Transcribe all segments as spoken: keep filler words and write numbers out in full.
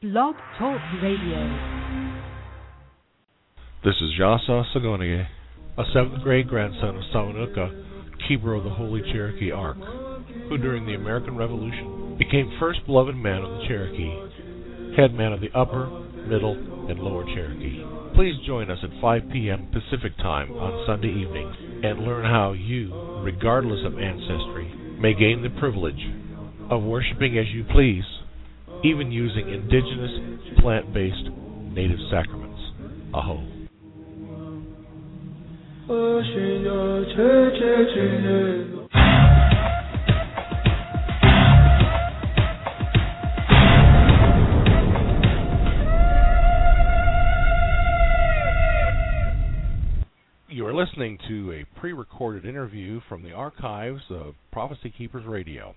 Blog Talk Radio. This is Yasa Sagonie, a seventh grade grandson of Samanuka, keeper of the Holy Cherokee Ark, who during the American Revolution became first beloved man of the Cherokee, head man of the Upper, Middle, and Lower Cherokee. Please join us at five p.m. Pacific Time on Sunday evenings and learn how you, regardless of ancestry, may gain the privilege of worshiping as you please, even using indigenous, plant-based, native sacraments. Aho. You are listening to a pre-recorded interview from the archives of Prophecy Keepers Radio.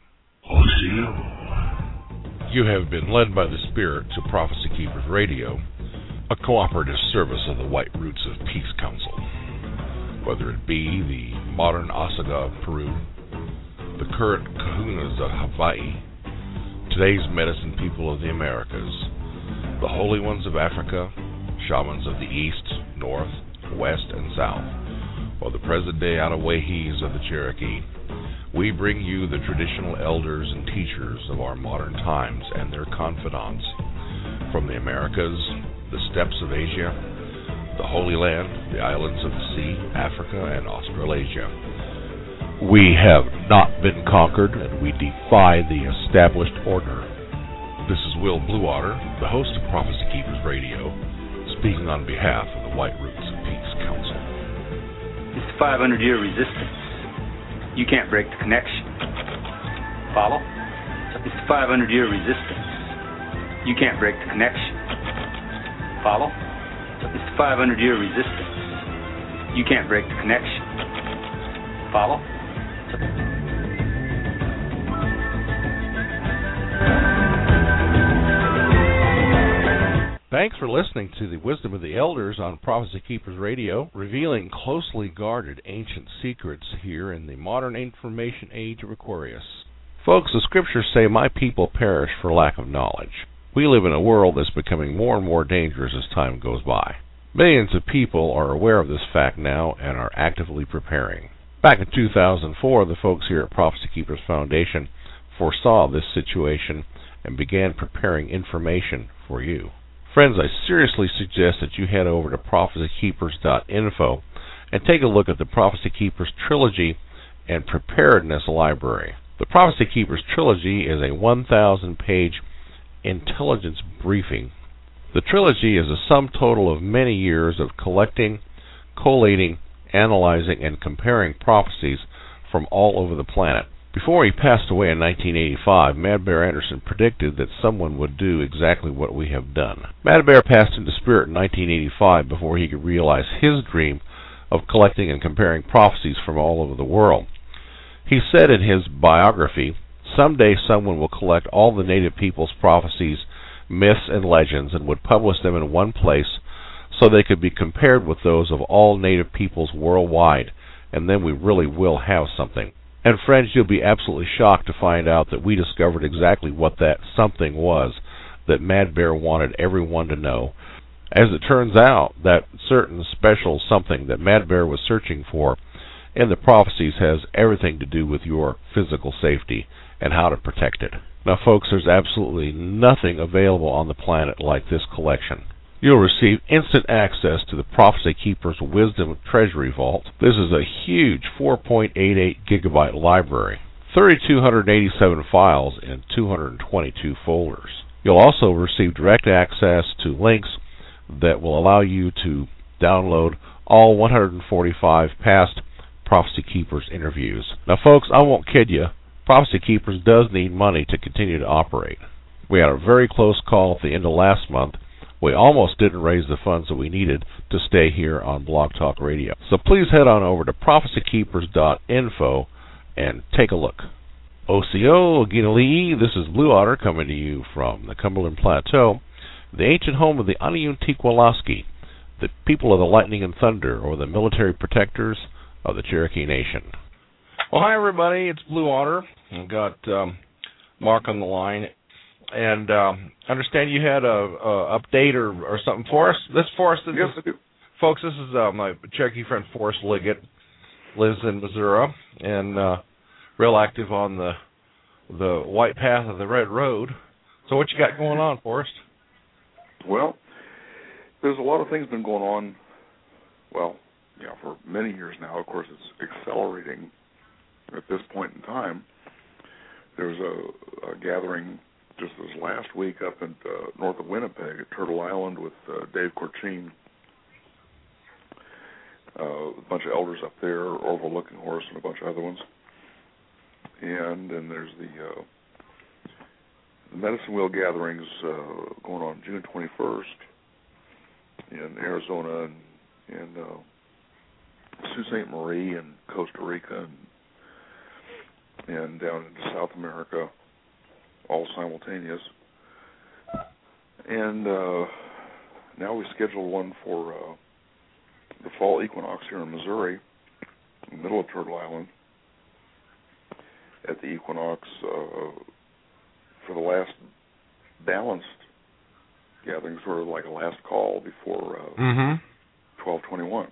You have been led by the Spirit to Prophecy Keepers Radio, a cooperative service of the White Roots of Peace Council. Whether it be the modern Osaga of Peru, the current Kahunas of Hawaii, today's medicine people of the Americas, the holy ones of Africa, shamans of the East, North, West, and South, or the present-day Anawahis of the Cherokee, we bring you the traditional elders and teachers of our modern times and their confidants from the Americas, the steppes of Asia, the Holy Land, the islands of the sea, Africa, and Australasia. We have not been conquered, and we defy the established order. This is Will Bluewater, the host of Prophecy Keepers Radio, speaking on behalf of the White Roots of Peace Council. It's the five hundred year resistance. You can't break the connection. Follow? It's the five hundred year resistance. You can't break the connection. Follow? It's the five hundred year resistance. You can't break the connection. Follow? Thanks for listening to the Wisdom of the Elders on Prophecy Keepers Radio, revealing closely guarded ancient secrets here in the modern information age of Aquarius. Folks, the scriptures say, "My people perish for lack of knowledge." We live in a world that's becoming more and more dangerous as time goes by. Millions of people are aware of this fact now and are actively preparing. Back in two thousand four, the folks here at Prophecy Keepers Foundation foresaw this situation and began preparing information for you. Friends, I seriously suggest that you head over to prophecy keepers dot info and take a look at the Prophecy Keepers Trilogy and Preparedness Library. The Prophecy Keepers Trilogy is a one thousand page intelligence briefing. The trilogy is a sum total of many years of collecting, collating, analyzing, and comparing prophecies from all over the planet. Before he passed away in nineteen eighty-five, Mad Bear Anderson predicted that someone would do exactly what we have done. Mad Bear passed into spirit in nineteen eighty-five before he could realize his dream of collecting and comparing prophecies from all over the world. He said in his biography, "Someday someone will collect all the native people's prophecies, myths, and legends and would publish them in one place so they could be compared with those of all native peoples worldwide, and then we really will have something." And friends, you'll be absolutely shocked to find out that we discovered exactly what that something was that Mad Bear wanted everyone to know. As it turns out, that certain special something that Mad Bear was searching for in the prophecies has everything to do with your physical safety and how to protect it. Now, folks, there's absolutely nothing available on the planet like this collection. You'll receive instant access to the Prophecy Keepers Wisdom Treasury Vault. This is a huge four point eight eight gigabyte library, three thousand two hundred eighty-seven files in two hundred twenty-two folders. You'll also receive direct access to links that will allow you to download all one hundred forty-five past Prophecy Keepers interviews. Now, folks, I won't kid you. Prophecy Keepers does need money to continue to operate. We had a very close call at the end of last month. We almost didn't raise the funds that we needed to stay here on Blog Talk Radio. So please head on over to prophecy keepers dot info and take a look. O C O, Ginali'i, this is Blue Otter coming to you from the Cumberland Plateau, the ancient home of the Aniuntiqualaski, the people of the lightning and thunder, or the military protectors of the Cherokee Nation. Well, hi everybody, it's Blue Otter. I've got um, Mark on the line. and um, I understand you had a, a update or, or something for us. This Forrest, this yes, is, I do. Folks, this is uh, my Cherokee friend Forrest Liggett, lives in Missouri, and uh, real active on the the white path of the Red Road. So what you got going on, Forrest? Well, there's a lot of things been going on, well, yeah, for many years now. Of course, it's accelerating at this point in time. There was a, a gathering just this last week up in uh, north of Winnipeg at Turtle Island with uh, Dave Corchine, uh, a bunch of elders up there, Orville Looking Horse, and a bunch of other ones. And then there's the, uh, the Medicine Wheel gatherings uh, going on June twenty-first in Arizona and, and uh, Sault Ste. Marie and Costa Rica and, and down into South America, all simultaneous. And uh, now we scheduled one for uh, the fall equinox here in Missouri, in the middle of Turtle Island. At the equinox, uh, for the last balanced gathering, sort of like a last call before uh, mm-hmm. twelve twenty-one.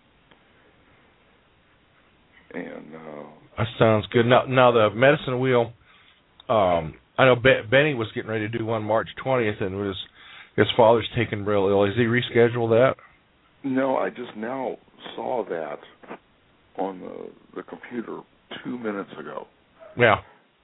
And uh, that sounds good. Now, now the Medicine Wheel. Um, I know Be- Benny was getting ready to do one March twentieth, and was his father's taken real ill. Has he rescheduled that? No, I just now saw that on the the computer two minutes ago. Yeah.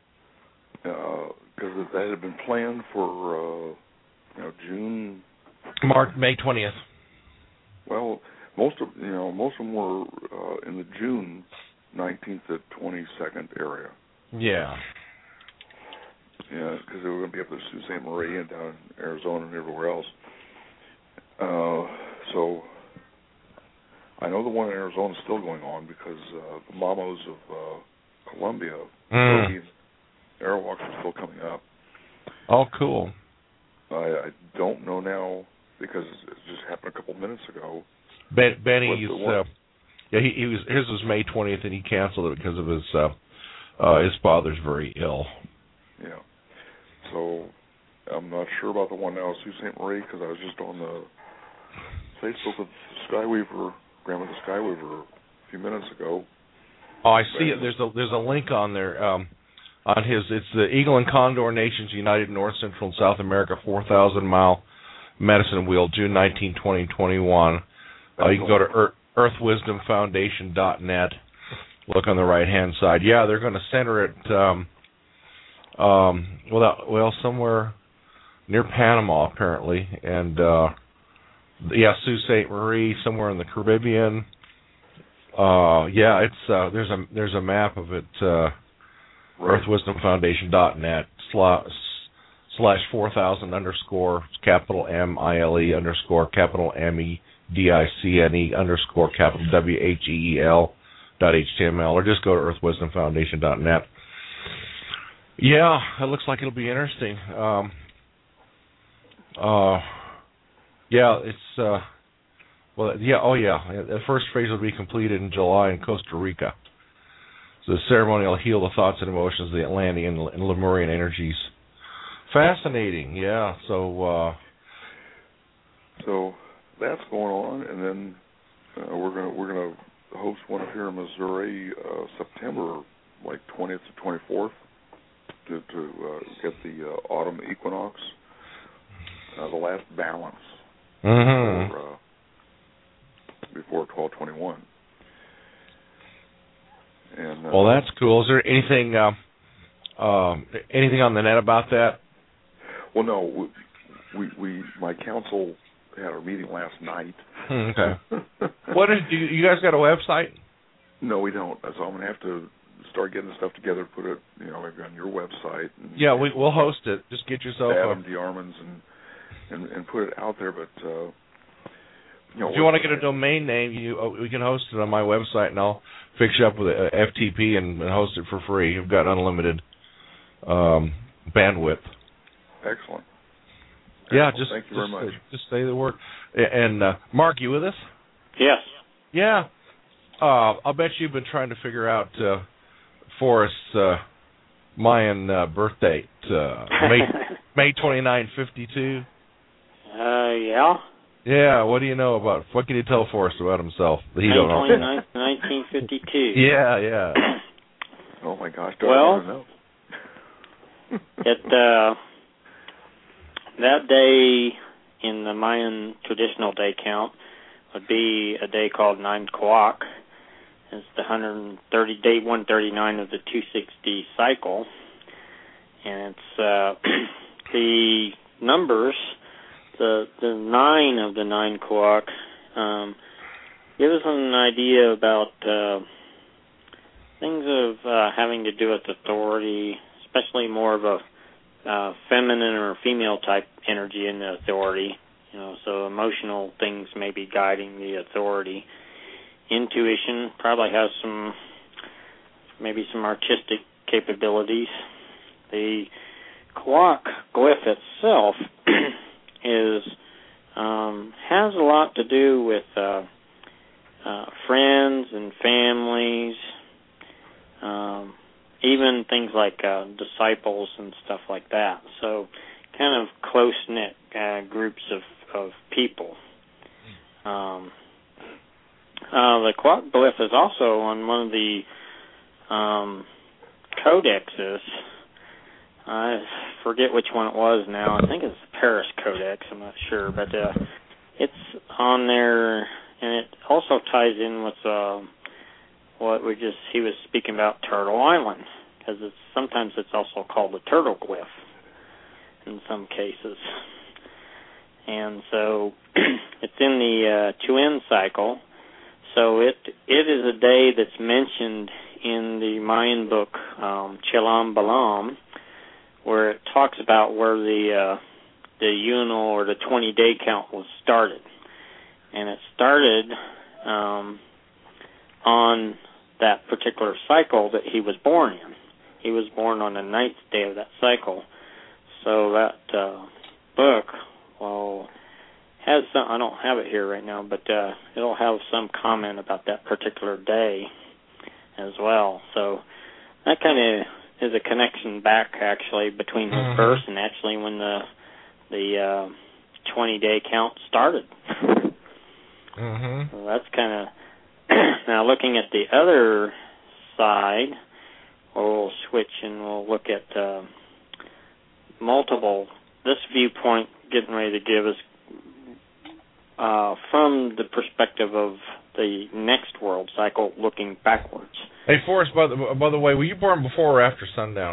Because uh, that had been planned for uh, you know June. March May twentieth. Well, most of you know most of them were uh, in the June nineteenth to twenty-second area. Yeah. Yeah, because they were going to be up at Sault Ste. Marie and down in Arizona and everywhere else. Uh, so I know the one in Arizona is still going on because uh, the Mamos of uh, Columbia, mm. Airwalks are still coming up. Oh, cool. I, I don't know now because it just happened a couple minutes ago. Ben, Benny's, uh, yeah, he, he was his was May twentieth, and he canceled it because of his uh, uh, his father's very ill. Yeah. So I'm not sure about the one now at Sault Ste. Marie because I was just on the Facebook with Skyweaver, Grandma the Skyweaver, a few minutes ago. Oh, I see it. There's a there's a link on there um, on his. It's the Eagle and Condor Nations United North Central and South America four thousand mile Medicine Wheel, June nineteenth, twenty twenty-one. Uh, you can go to Earth, earth wisdom foundation dot net. Look on the right hand side. Yeah, they're going to center it. Um, um, well, well, somewhere near Panama apparently, and uh, yeah, Sault Ste. Marie, somewhere in the Caribbean. Uh, yeah, it's uh, there's a there's a map of it. Uh, right. earth wisdom foundation dot net slash slash four thousand underscore capital M I L E underscore capital M E D I C N E underscore capital W H E E L dot H T M L, or just go to earth wisdom foundation dot net. Yeah, it looks like it'll be interesting. Um, uh, yeah, it's. Uh, Well, yeah, oh yeah. The first phase will be completed in July in Costa Rica. So the ceremony will heal the thoughts and emotions of the Atlantean and Lemurian energies. Fascinating, yeah. So, uh, so that's going on, and then uh, we're gonna we're gonna host one up here in Missouri, uh, September like twentieth to twenty-fourth, to to uh, get the uh, autumn equinox, uh, the last balance. Mm-hmm. For, uh, before twelve twenty-one. And, uh, well, that's cool. Is there anything uh, uh, anything on the net about that? Well, no. We, we, we my council had a meeting last night. Okay. What is? Do you, you guys got a website? No, we don't. So I'm gonna have to start getting the stuff together, put it, you know, maybe on your website. And, yeah, we, we'll host it. Just get yourself Adam a... DeArmond's and, and and put it out there, but. Uh, You know, if you want to get a domain name, you uh, we can host it on my website, and I'll fix you up with a F T P and, and host it for free. You've got unlimited um, bandwidth. Excellent. Yeah, Excellent. just thank you just, very much. Uh, just say the word. And uh, Mark, you with us? Yes. Yeah. Uh, I'll bet you've been trying to figure out uh, Forrest's uh, Mayan uh, birth date. Uh, May May twenty-ninth, fifty-two. Uh, yeah. Yeah, what do you know about, what can you tell for us about himself that he May don't know? twenty-ninth, nineteen fifty-two. Yeah, yeah. Oh my gosh, do well, I want to know? it, uh, that day in the Mayan traditional day count would be a day called Nine Kwak. It's the one hundred thirty day one thirty-nine of the two sixty cycle, and it's uh, the numbers. The the nine of the Nine Kwak um, gives us an idea about uh, things of uh, having to do with authority, especially more of a uh, feminine or female type energy in the authority. You know, so emotional things may be guiding the authority. Intuition probably has some, maybe some artistic capabilities. The Kwak glyph itself is um, has a lot to do with uh, uh, friends and families, um, even things like uh, disciples and stuff like that. So kind of close-knit uh, groups of, of people. Um, uh, the Kwak glyph is also on one of the um, codexes. I forget which one it was now. I think it's the Paris Codex. I'm not sure, but uh, it's on there, and it also ties in with uh, what we just he was speaking about, Turtle Island, because it's sometimes it's also called the turtle glyph in some cases. And so it's in the uh, Chuen cycle. So it it is a day that's mentioned in the Mayan book um, Chelam Balam, where it talks about where the uh, the Yunal or the twenty day count was started, and it started um, on that particular cycle that he was born in. He was born on the ninth day of that cycle. So that uh, book, well, has some. I don't have it here right now, but uh, it'll have some comment about that particular day as well. So that kind of is a connection back, actually, between his mm-hmm. birth and actually when the the uh, twenty day count started. Mm-hmm. So that's kind of now looking at the other side. We'll switch and we'll look at uh, multiple. This viewpoint, getting ready to give us uh, from the perspective of the next world cycle, looking backwards. Hey, Forrest, by the, by the way, were you born before or after sundown?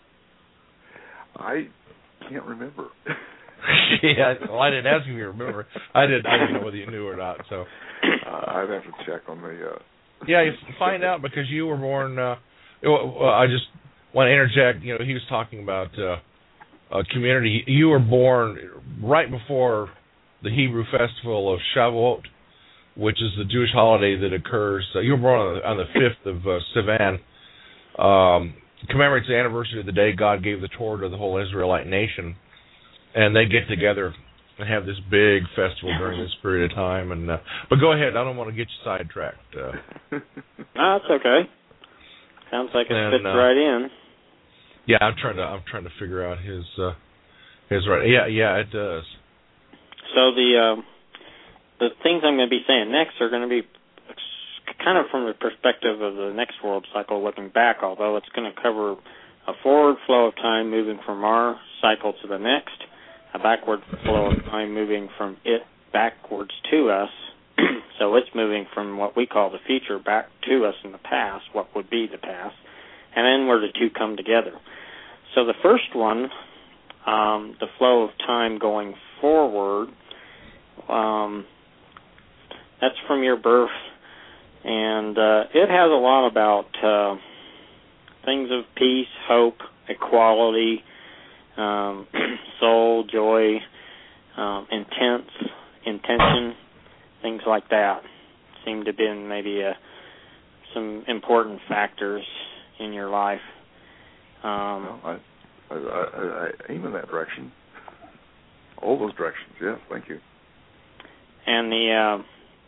I can't remember. yeah, well, I didn't ask you if you remember. I didn't. I didn't know whether you knew or not. So uh, I'd have to check on the. Uh, yeah, you find out because you were born. Uh, well, I just want to interject. You know, he was talking about uh, a community. You were born right before the Hebrew festival of Shavuot, which is the Jewish holiday that occurs. Uh, you were born on the, on the fifth of uh, Sivan. Um, commemorates the anniversary of the day God gave the Torah to the whole Israelite nation, and they get together and have this big festival during this period of time. And uh, but go ahead, I don't want to get you sidetracked. Uh, no, that's okay. Sounds like it and, fits uh, right in. Yeah, I'm trying to I'm trying to figure out his uh, his right. Yeah, yeah, it does. So the uh, the things I'm going to be saying next are going to be kind of from the perspective of the next world cycle, looking back. Although it's going to cover a forward flow of time moving from our cycle to the next, a backward flow of time moving from it backwards to us. So it's moving from what we call the future back to us in the past, what would be the past, and then where the two come together. So the first one, um, the flow of time going forward, um, that's from your birth, and uh, it has a lot about uh, things of peace, hope, equality, um, soul, joy, um, intense, intention, things like that seem to have been maybe uh, some important factors in your life. Um, well, I, I, I, I aim in that direction. All those directions, yes, thank you. And the uh,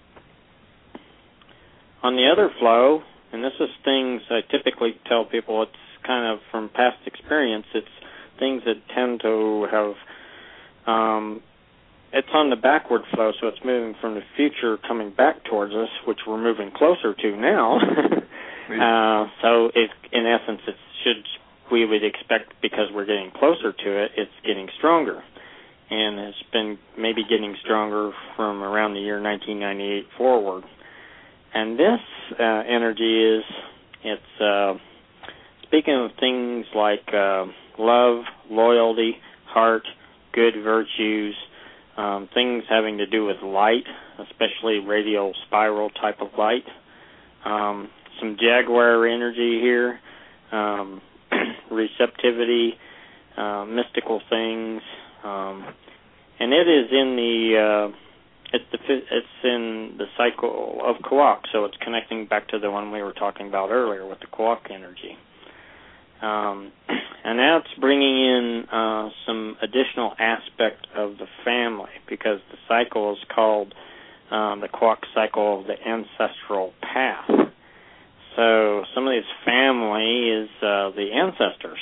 on the other flow, and this is things I typically tell people, it's kind of from past experience, it's things that tend to have, um, it's on the backward flow, so it's moving from the future coming back towards us, which we're moving closer to now. uh, so it, in essence, it should, we would expect, because we're getting closer to it, it's getting stronger. And it's been maybe getting stronger from around the year nineteen ninety-eight forward. And this uh, energy is, it's uh, speaking of things like uh, love, loyalty, heart, good virtues, um, things having to do with light, especially radial spiral type of light. Um, some Jaguar energy here, um, receptivity, uh, mystical things. Um, and it is in the... Uh, It's the it's in the cycle of Kawak, so it's connecting back to the one we were talking about earlier with the Kawak energy. Um, and that's bringing in uh, some additional aspect of the family, because the cycle is called um, the Kawak cycle of the ancestral path. So some of this family is uh, the ancestors.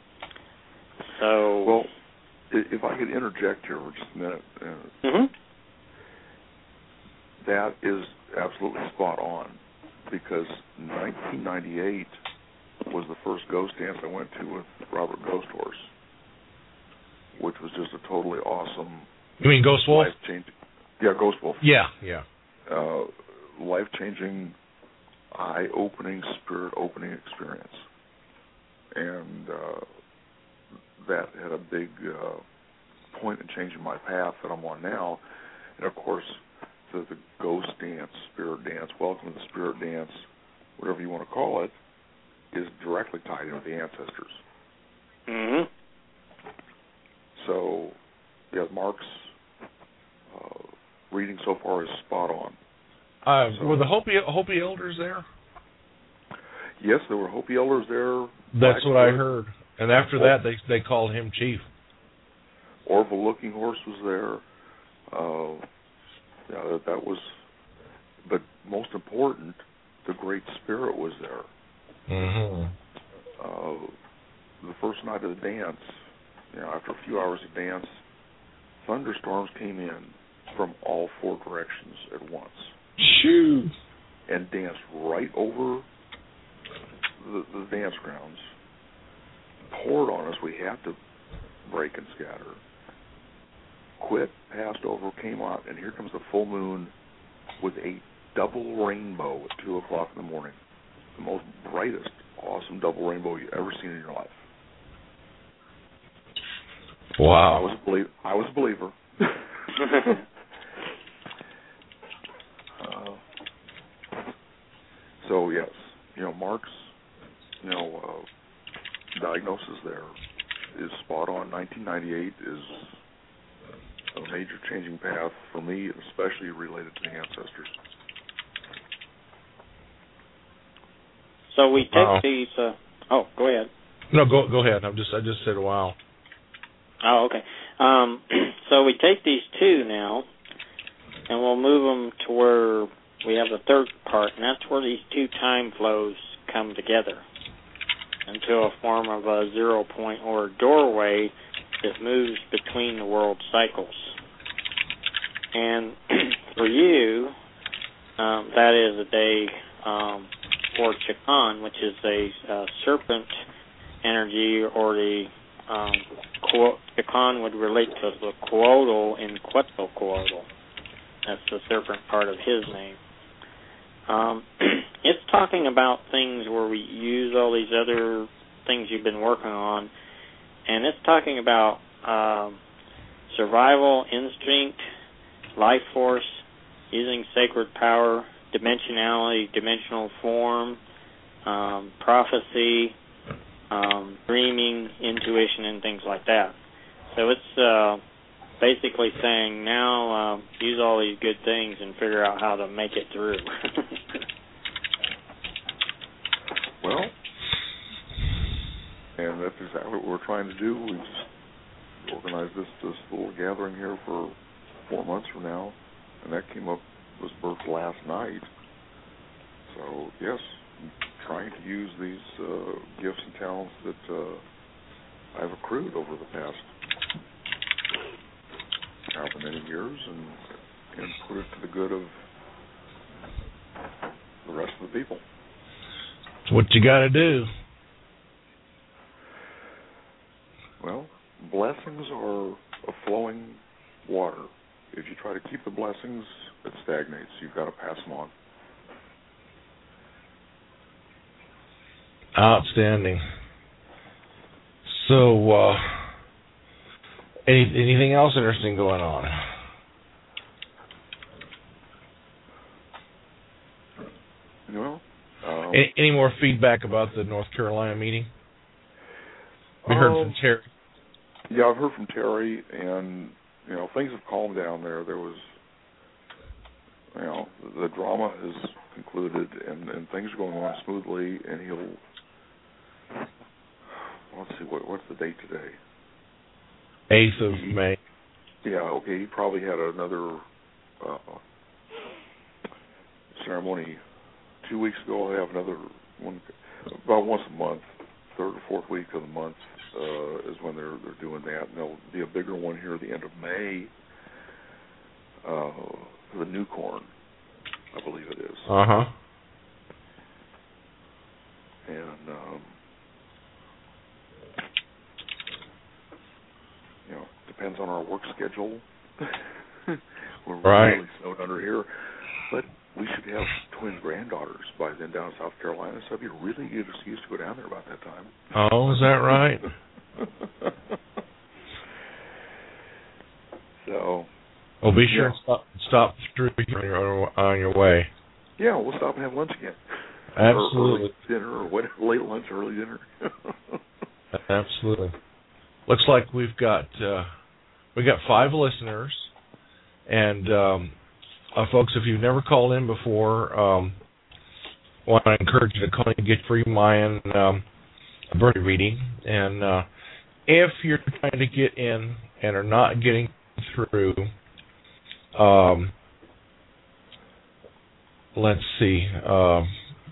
So, well, if I could interject here for just a minute. Uh, mm-hmm. That is absolutely spot on, because nineteen ninety-eight was the first ghost dance I went to with Robert Ghost Horse, which was just a totally awesome... You mean Ghost Wolf? Life-changing, yeah, Ghost Wolf. Yeah, yeah. Uh, life-changing, eye-opening, spirit-opening experience. And uh, that had a big uh, point in changing my path that I'm on now. And, of course... The, the ghost dance, spirit dance, welcome to the spirit dance, whatever you want to call it, is directly tied in with the ancestors. Mm-hmm. So, yeah, Mark's uh, reading so far is spot on. Uh, so, were the Hopi, Hopi elders there? Yes, there were Hopi elders there. That's what I heard. And after Or, that, they they called him chief. Orville Looking Horse was there. Uh, Yeah, that, that was, but most important, the Great Spirit was there. Mm-hmm. Uh, the first night of the dance, you know, after a few hours of dance, thunderstorms came in from all four directions at once. Shoo! And danced right over the, the dance grounds, poured on us. We had to break and scatter. Quit, passed over, came out, and here comes the full moon with a double rainbow at two o'clock in the morning. The most brightest, awesome double rainbow you've ever seen in your life. Wow. I was a, belie- I was a believer. uh, so, yes, you know, Mark's, you know, uh, diagnosis there is spot on. nineteen ninety-eight is a major changing path for me, especially related to the ancestors. So we take wow. these. Uh, oh, go ahead. No, go go ahead. I'm just I just said wow. Oh, okay. Um, so we take these two now, and we'll move them to where we have the third part, and that's where these two time flows come together into a form of a zero point or a doorway that moves between the world cycles. And for you, um, that is a day um, for Chakan, which is a uh, serpent energy, or the um, Chakan would relate to the Coatl in Quetzalcoatl. That's the serpent part of his name. Um, it's talking about things where we use all these other things you've been working on, and it's talking about uh, survival, instinct, life force, using sacred power, dimensionality, dimensional form, um, prophecy, um, dreaming, intuition, and things like that. So it's uh, basically saying now uh, use all these good things and figure out how to make it through. Well, and that's exactly what we're trying to do. We just organized this, this little gathering here for four months from now, and that came up, was birthed last night. So, yes, I'm trying to use these uh, gifts and talents that uh, I've accrued over the past however many years, and and put it to the good of the rest of the people. It's what you got to do. Well, blessings are a flowing water. If you try to keep the blessings, it stagnates. You've got to pass them on. Outstanding. So, uh, any, anything else interesting going on? Well, um, any, any more feedback about the North Carolina meeting? We heard um, from Terry. Yeah, I've heard from Terry, and you know things have calmed down there. There was, you know, the drama has concluded, and, and things are going on smoothly. And he'll, let's see, what what's the date today? Eighth of he, May. Yeah, okay. He probably had another uh, ceremony two weeks ago. I have another one about once a month, third or fourth week of the month. Uh, is when they're they're doing that, and there'll be a bigger one here at the end of May. Uh, the New Corn, I believe it is. Uh huh. And um, you know, depends on our work schedule. We're right. really snowed under here, but we should have twin granddaughters by then down in South Carolina, so it'd be a really good excuse to go down there about that time. Oh, is that right? So. Well, be sure yeah. and stop, stop through on your, on your way. Yeah, we'll stop and have lunch again. Absolutely. Or early dinner, or what, late lunch, early dinner. Absolutely. Looks like we've got uh, we got five listeners, and um, uh, folks, if you've never called in before, um, I want to encourage you to call in and get free Mayan um, birthday reading. And uh, if you're trying to get in and are not getting through, um, let's see, uh,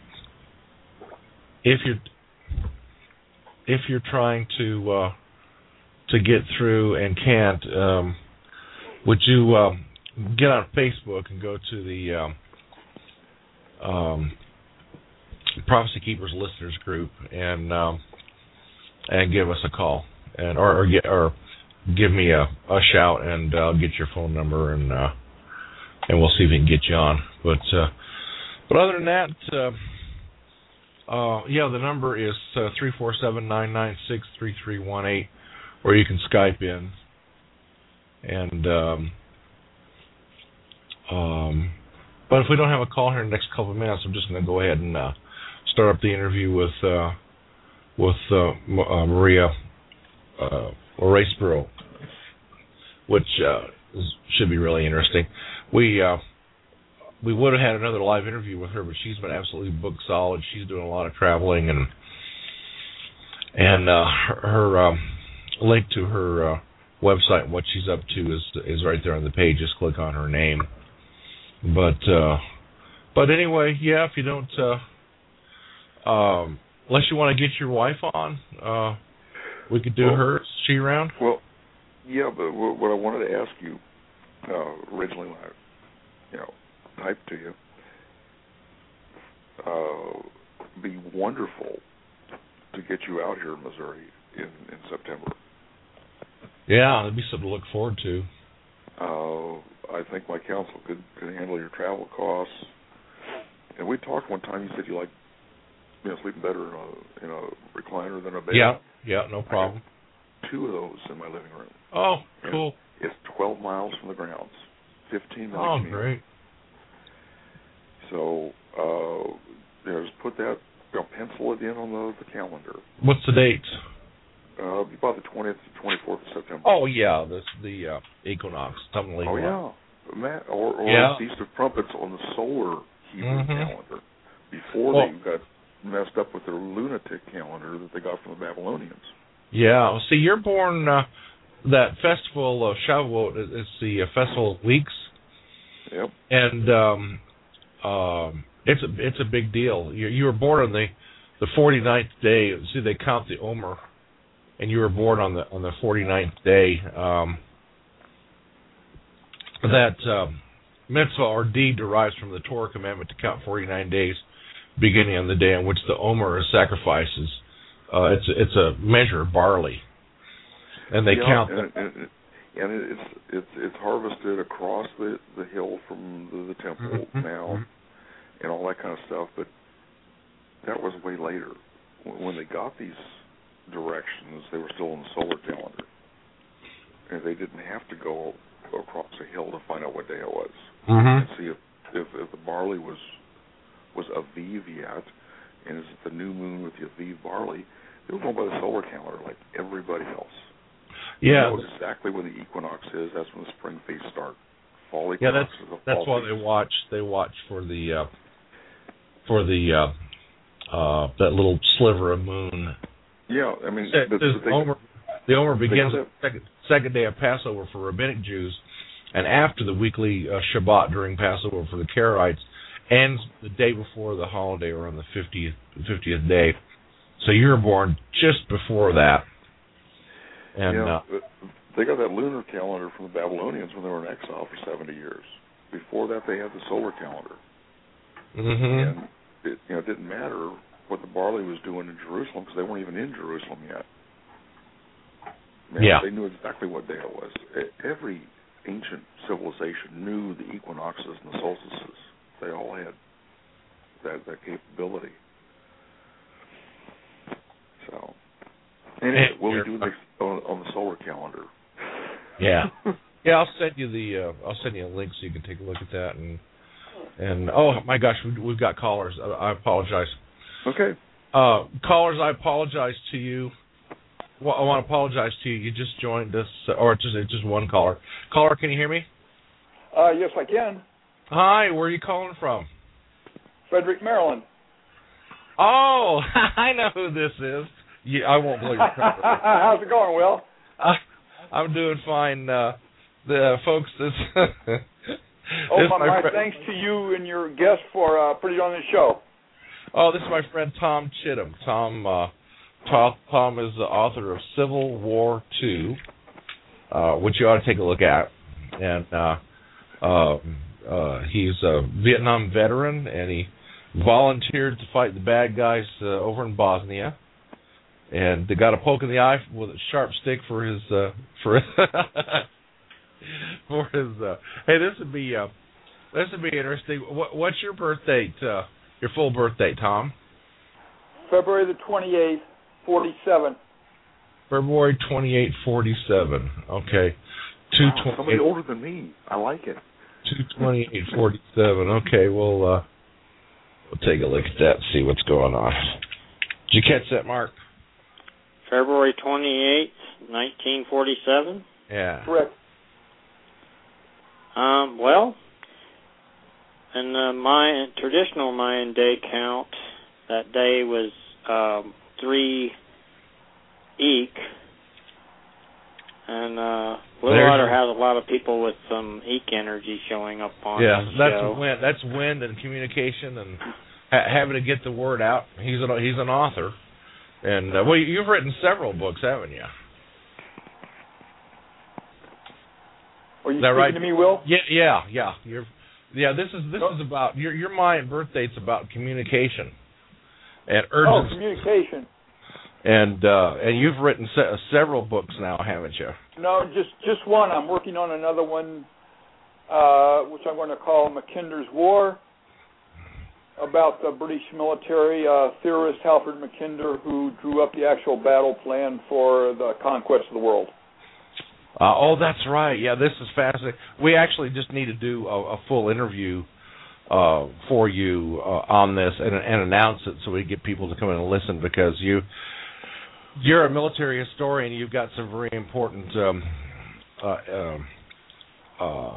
if you're if you're trying to uh, to get through and can't, um, would you um, get on Facebook and go to the um, um, Prophecy Keepers listeners group and um, and give us a call and or, or get or give me a, a shout, and I'll get your phone number, and uh, and we'll see if we can get you on. But uh, but other than that, uh, uh, yeah, the number is uh, three four seven, nine nine six, three three one eight, or you can Skype in. And um, um, but if we don't have a call here in the next couple of minutes, I'm just going to go ahead and uh, start up the interview with uh, with uh, M- uh, Maria uh, Raceboro, which uh, is, should be really interesting. We uh, we would have had another live interview with her, but she's been absolutely booked solid. She's doing a lot of traveling, and and uh, her, her um, link to her uh, website and what she's up to is is right there on the page. Just click on her name. But uh, but anyway, yeah. If you don't, uh, um, unless you want to get your wife on, uh, we could do well, her. Is she around? Well, yeah, but what I wanted to ask you uh, originally, when I, you know, typed to you, uh, be wonderful to get you out here in Missouri in, in September. Yeah, that'd be something to look forward to. Uh, I think my counsel could, could handle your travel costs. And we talked one time. You said you like, you know, sleeping better in a in a recliner than a bed. Yeah, yeah, no problem. Two of those in my living room. Oh, cool. And it's twelve miles from the grounds, fifteen minutes. Oh, commute. great. So, uh, you know, just put that, you know, pencil it in on the, the calendar. What's the date? Uh, about the twentieth to twenty-fourth of September. Oh, yeah, this the uh, equinox, something like Oh, that. yeah. Matt, or or yeah. Feast of Trumpets on the solar Hebrew mm-hmm. calendar before well, they got messed up with their lunatic calendar that they got from the Babylonians. Yeah. Well, see, you're born, uh, that festival of Shavuot is, is the uh, Festival of Weeks. Yep. And um, um, it's a it's a big deal. You, you were born on the, the forty-ninth day. See, they count the Omer and you were born on the on the forty-ninth day, um, that uh, mitzvah or deed derives from the Torah commandment to count forty-nine days, beginning on the day on which the omer sacrifices. Uh, it's it's a measure of barley, and they yeah, count. And, and, and it's it's it's harvested across the, the hill from the, the temple mm-hmm. now, mm-hmm. and all that kind of stuff. But that was way later. When they got these directions, they were still in the solar calendar, and they didn't have to go across a hill to find out what day it was mm-hmm. and see if, if if the barley was was Aviv yet, and is it the new moon with the Aviv barley. They were going by the solar calendar like everybody else. Yeah, they know exactly when the equinox is. That's when the spring feasts start. Fall equinox yeah, that's is the fall that's why feast. they watch. They watch for the uh, for the uh, uh, that little sliver of moon. Yeah, I mean, It, but, the, but they, Omer, the Omer begins they the second, second day of Passover for Rabbinic Jews, and after the weekly uh, Shabbat during Passover for the Karaites, ends the day before the holiday or on the fiftieth fiftieth day. So you were born just before that. And yeah, uh, they got that lunar calendar from the Babylonians when they were in exile for seventy years. Before that, they had the solar calendar. mm-hmm. And it, you know, it didn't matter what the barley was doing in Jerusalem because they weren't even in Jerusalem yet. Man, yeah. They knew exactly what day it was. Every ancient civilization knew the equinoxes and the solstices. They all had that, that capability. So, anyway, what we do next on, on the solar calendar? Yeah, yeah. I'll send you the. Uh, I'll send you a link so you can take a look at that. And and oh my gosh, we, we've got callers. I, I apologize. Okay. Uh, callers, I apologize to you. Well, I want to apologize to you. You just joined us, or just it's just one caller. Caller, can you hear me? Uh, yes, I can. Hi, where are you calling from? Frederick, Maryland. Oh, I know who this is. Yeah, I won't believe it. How's it going, Will? I, I'm doing fine. Uh, the folks, this. oh, this my, my fr- thanks to you and your guest for uh, putting on this show. Oh, this is my friend Tom Chittum. Tom, uh, Tom, Tom is the author of Civil War two, uh, which you ought to take a look at. And uh, uh, uh, he's a Vietnam veteran, and he volunteered to fight the bad guys uh, over in Bosnia. And they got a poke in the eye with a sharp stick for his uh, for for his. Uh, hey, this would be uh, this would be interesting. What, what's your birth date? Uh, your full birth date, Tom? February the twenty-eighth, forty-seven. February twenty-eighth, forty-seven. Okay, two wow, somebody older than me. I like it. Two twenty-eight, forty-seven. Okay, well, uh, we'll take a look at that and see what's going on. Did you catch that, Mark? February twenty-eighth, nineteen forty-seven? Yeah. Correct. Um, well, in the Mayan, traditional Mayan day count, that day was um, three Eek. And uh, Blue Water has a lot of people with some Eek energy showing up on yeah, the that's show. wind. That's wind and communication and ha- having to get the word out. He's an, he's an author. And, uh, well, you've written several books, haven't you? Are you is that speaking right? to me, Will? Yeah, yeah, yeah. You're, yeah, this is this is about your your Mayan birthday's about communication and urgency. Oh, communication. And uh, and you've written se- several books now, haven't you? No, just just one. I'm working on another one, uh, which I'm going to call Mackinder's War, about the British military uh, theorist Halford Mackinder, who drew up the actual battle plan for the conquest of the world. Uh, oh, that's right. Yeah, this is fascinating. We actually just need to do a, a full interview uh, for you uh, on this and, and announce it so we get people to come in and listen, because you, you're a military historian. You've got some very important um, uh, um, uh,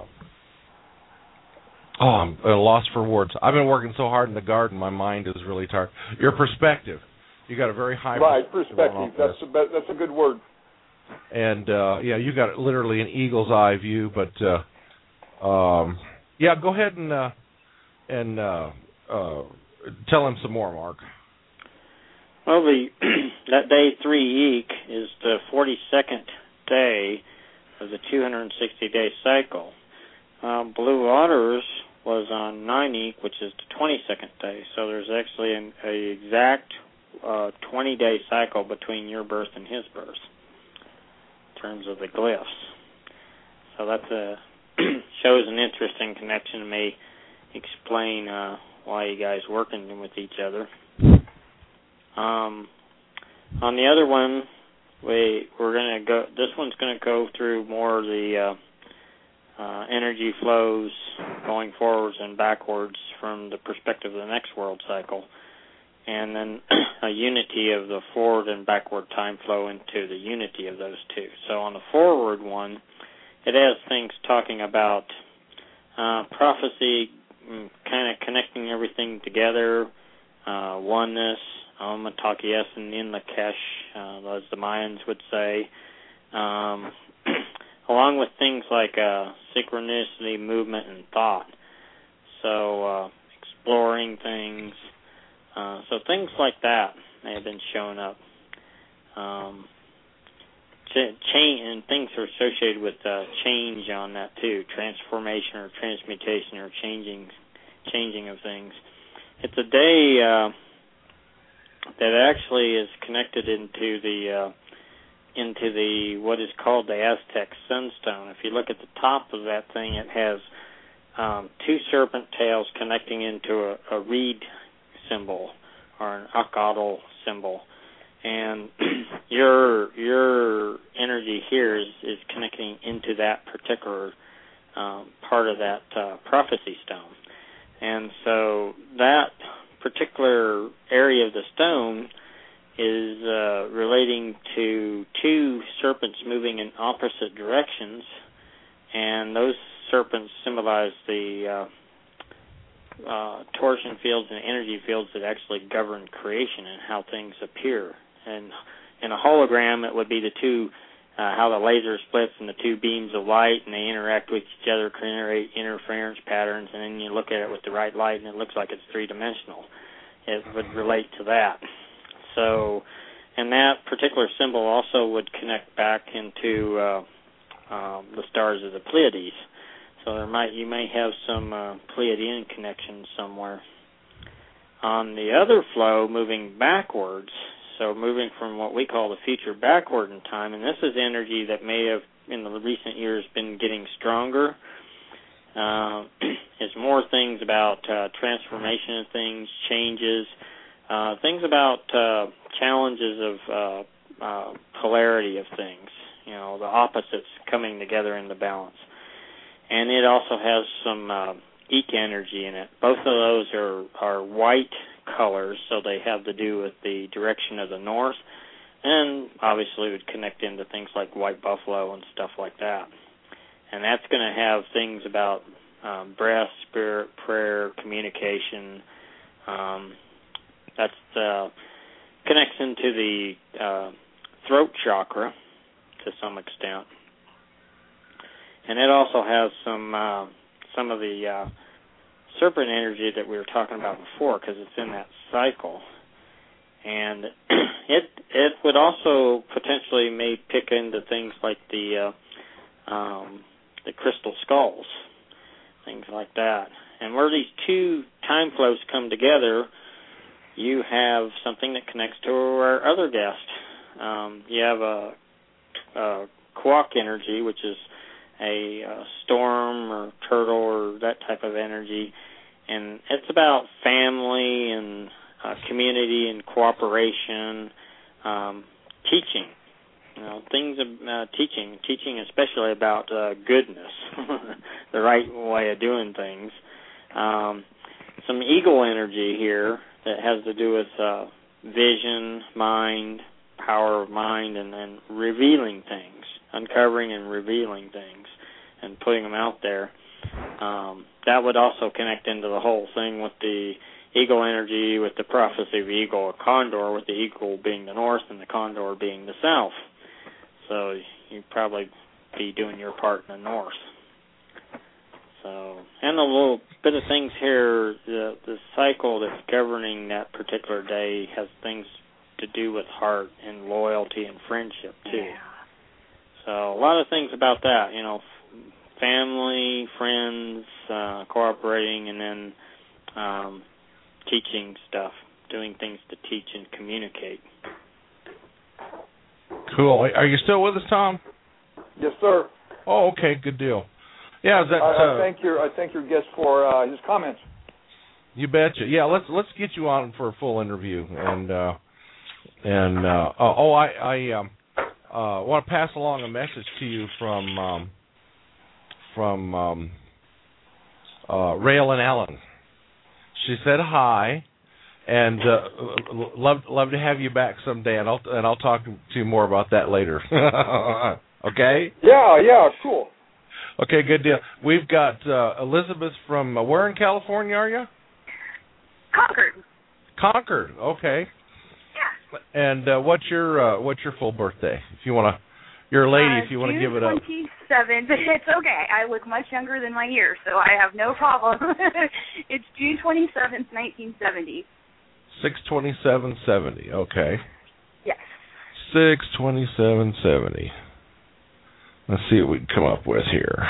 oh, I'm at a loss for words. I've been working so hard in the garden, my mind is really tired. Your perspective. You got a very high right perspective. perspective. That's a, that's a good word. And uh, yeah, you got literally an eagle's eye view. But uh, um, yeah, go ahead and uh, and uh, uh, tell him some more, Mark. Well, the that day three Eek is the forty-second day of the two hundred sixty day cycle. Um, Blue Waters was on nine Eek, which is the twenty-second day. So there's actually an a exact uh, twenty day cycle between your birth and his birth in terms of the glyphs. So that uh, shows an interesting connection and may explain uh, why you guys working with each other. Um, on the other one, we we're gonna go. This one's gonna go through more of the uh, uh, energy flows going forwards and backwards from the perspective of the next world cycle, and then a unity of the forward and backward time flow into the unity of those two. So on the forward one, it has things talking about uh, prophecy, kind of connecting everything together, uh, oneness. Om Takiyasin in Lakesh, uh, as the Mayans would say, um, along with things like uh, synchronicity, movement, and thought. So uh, exploring things. Uh, so things like that may have been showing up. Um, ch- change and things are associated with uh, change on that too, transformation or transmutation or changing, changing of things. It's a day. Uh, that actually is connected into the uh, into the what is called the Aztec sunstone. If you look at the top of that thing, it has um, two serpent tails connecting into a, a reed symbol or an Akatl symbol, and your your energy here is, is connecting into that particular um, part of that uh, prophecy stone, and so that particular area of the stone is uh, relating to two serpents moving in opposite directions, and those serpents symbolize the uh, uh, torsion fields and energy fields that actually govern creation and how things appear. And in a hologram, it would be the two, uh, how the laser splits and the two beams of light, and they interact with each other, create interference patterns, and then you look at it with the right light, and it looks like it's three-dimensional. It would relate to that. So, and that particular symbol also would connect back into uh, um, the stars of the Pleiades. So there might you may have some uh, Pleiadian connection somewhere. On the other flow, moving backwards, so moving from what we call the future backward in time, and this is energy that may have in the recent years been getting stronger. Uh, is more things about uh, transformation of things, changes, uh, things about uh, challenges of uh, uh, polarity of things, you know, the opposites coming together into balance. And it also has some uh, Eek energy in it. Both of those are, are white colors, so they have to do with the direction of the north, and obviously would connect into things like white buffalo and stuff like that. And that's going to have things about um, breath, spirit, prayer, communication. Um, that's uh, connects into the uh, throat chakra to some extent. And it also has some uh, some of the uh, serpent energy that we were talking about before, because it's in that cycle. And it it would also potentially may pick into things like the uh, um, the crystal skulls, things like that. And where these two time flows come together, you have something that connects to our other guest. Um, you have a, a Quoc energy, which is a, a storm or turtle or that type of energy, and it's about family and uh, community and cooperation, um, teaching. You know, things of uh, teaching, teaching especially about uh, goodness, the right way of doing things. Um, some eagle energy here that has to do with uh, vision, mind, power of mind, and then revealing things, uncovering and revealing things, and putting them out there. Um, that would also connect into the whole thing with the eagle energy, with the prophecy of the eagle, a condor, with the eagle being the north and the condor being the south. So you'd probably be doing your part in the north. So, and a little bit of things here, the, the cycle that's governing that particular day has things to do with heart and loyalty and friendship too. Yeah. So a lot of things about that, you know, family, friends, uh, cooperating, and then um, teaching stuff, doing things to teach and communicate. Cool. Are you still with us, Tom? Yes, sir. Oh, okay, good deal. Yeah, is that, I, I uh, thank your I thank your guest for uh, his comments. You betcha. Yeah, let's let's get you on for a full interview. And uh, and uh, oh, I I um, uh, want to pass along a message to you from um, from um, uh, Rail and Allen. She said hi, and uh, love love to have you back someday. And I'll and I'll talk to you more about that later. Okay. Yeah, yeah, cool. Okay, good deal. We've got uh, Elizabeth from uh, where in California are you? Concord. Concord. Okay. Yeah. And uh, what's your uh, what's your full birthday? If you want to, you're a lady. Uh, if you want to June give it up. twenty-seventh. It's okay. I look much younger than my years, so I have no problem. It's June twenty-seventh, nineteen seventy. Six twenty-seven seventy. Okay. Yes. Six twenty-seven seventy. Let's see what we can come up with here.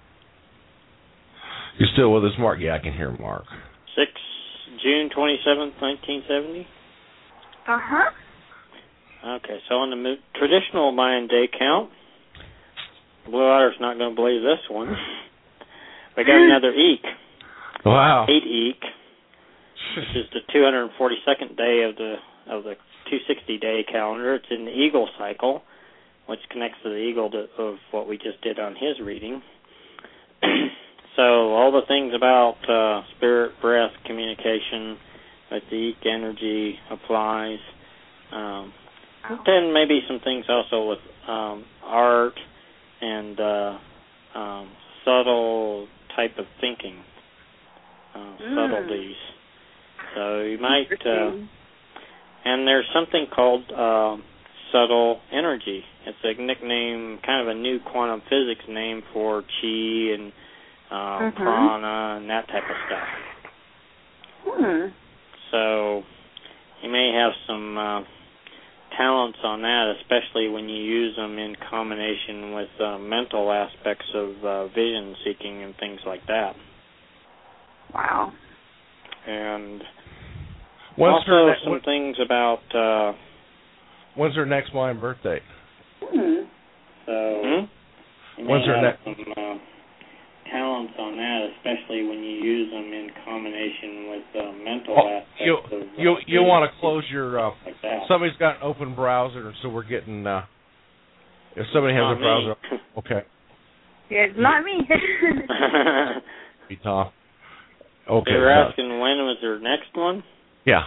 You still with us, Mark? Yeah, I can hear Mark. Six June twenty seventh, nineteen seventy. Uh huh. Okay, so on the mo- traditional Mayan day count, Blue Otter's not going to believe this one. We got another Eek. Wow. Eight Eek, which is the two hundred forty-second day of the of the two hundred sixty day calendar. It's in the Eagle cycle, which connects to the Eagle to, of what we just did on his reading. So all the things about uh, spirit, breath, communication with the Eek energy applies. Um, then maybe some things also with um, art and uh, um, subtle type of thinking, uh, Mm. subtleties. So you might, uh, and there's something called uh, subtle energy. It's a nickname, kind of a new quantum physics name for chi and um, Mhm. prana and that type of stuff. Hmm. So you may have some uh, talents on that, especially when you use them in combination with uh, mental aspects of uh, vision seeking and things like that. Wow. And When's her also ne- some when- things about... Uh, when's her next Mayan birthday? Hmm. so you may When's her have next? some uh, talents on that, especially when you use them in combination with uh, mental Oh, aspects you of uh, you you vision want to close your? Uh, like that. somebody's got an open browser, so we're getting. Uh, if somebody has Not a browser, me. okay. Yeah, it's not me. Be Tom. Okay. They were so- asking when was their next one? yeah.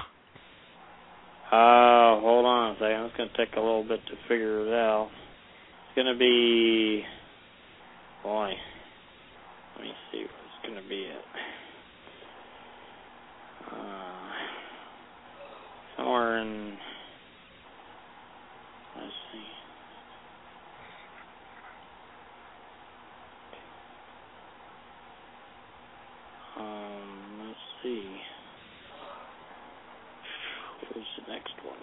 Uh, hold on a second. It's going to take a little bit to figure it out. It's going to be... Boy. Let me see what it's going to be at. Uh, somewhere in... Let's see. Um, let's see. Where's the next one?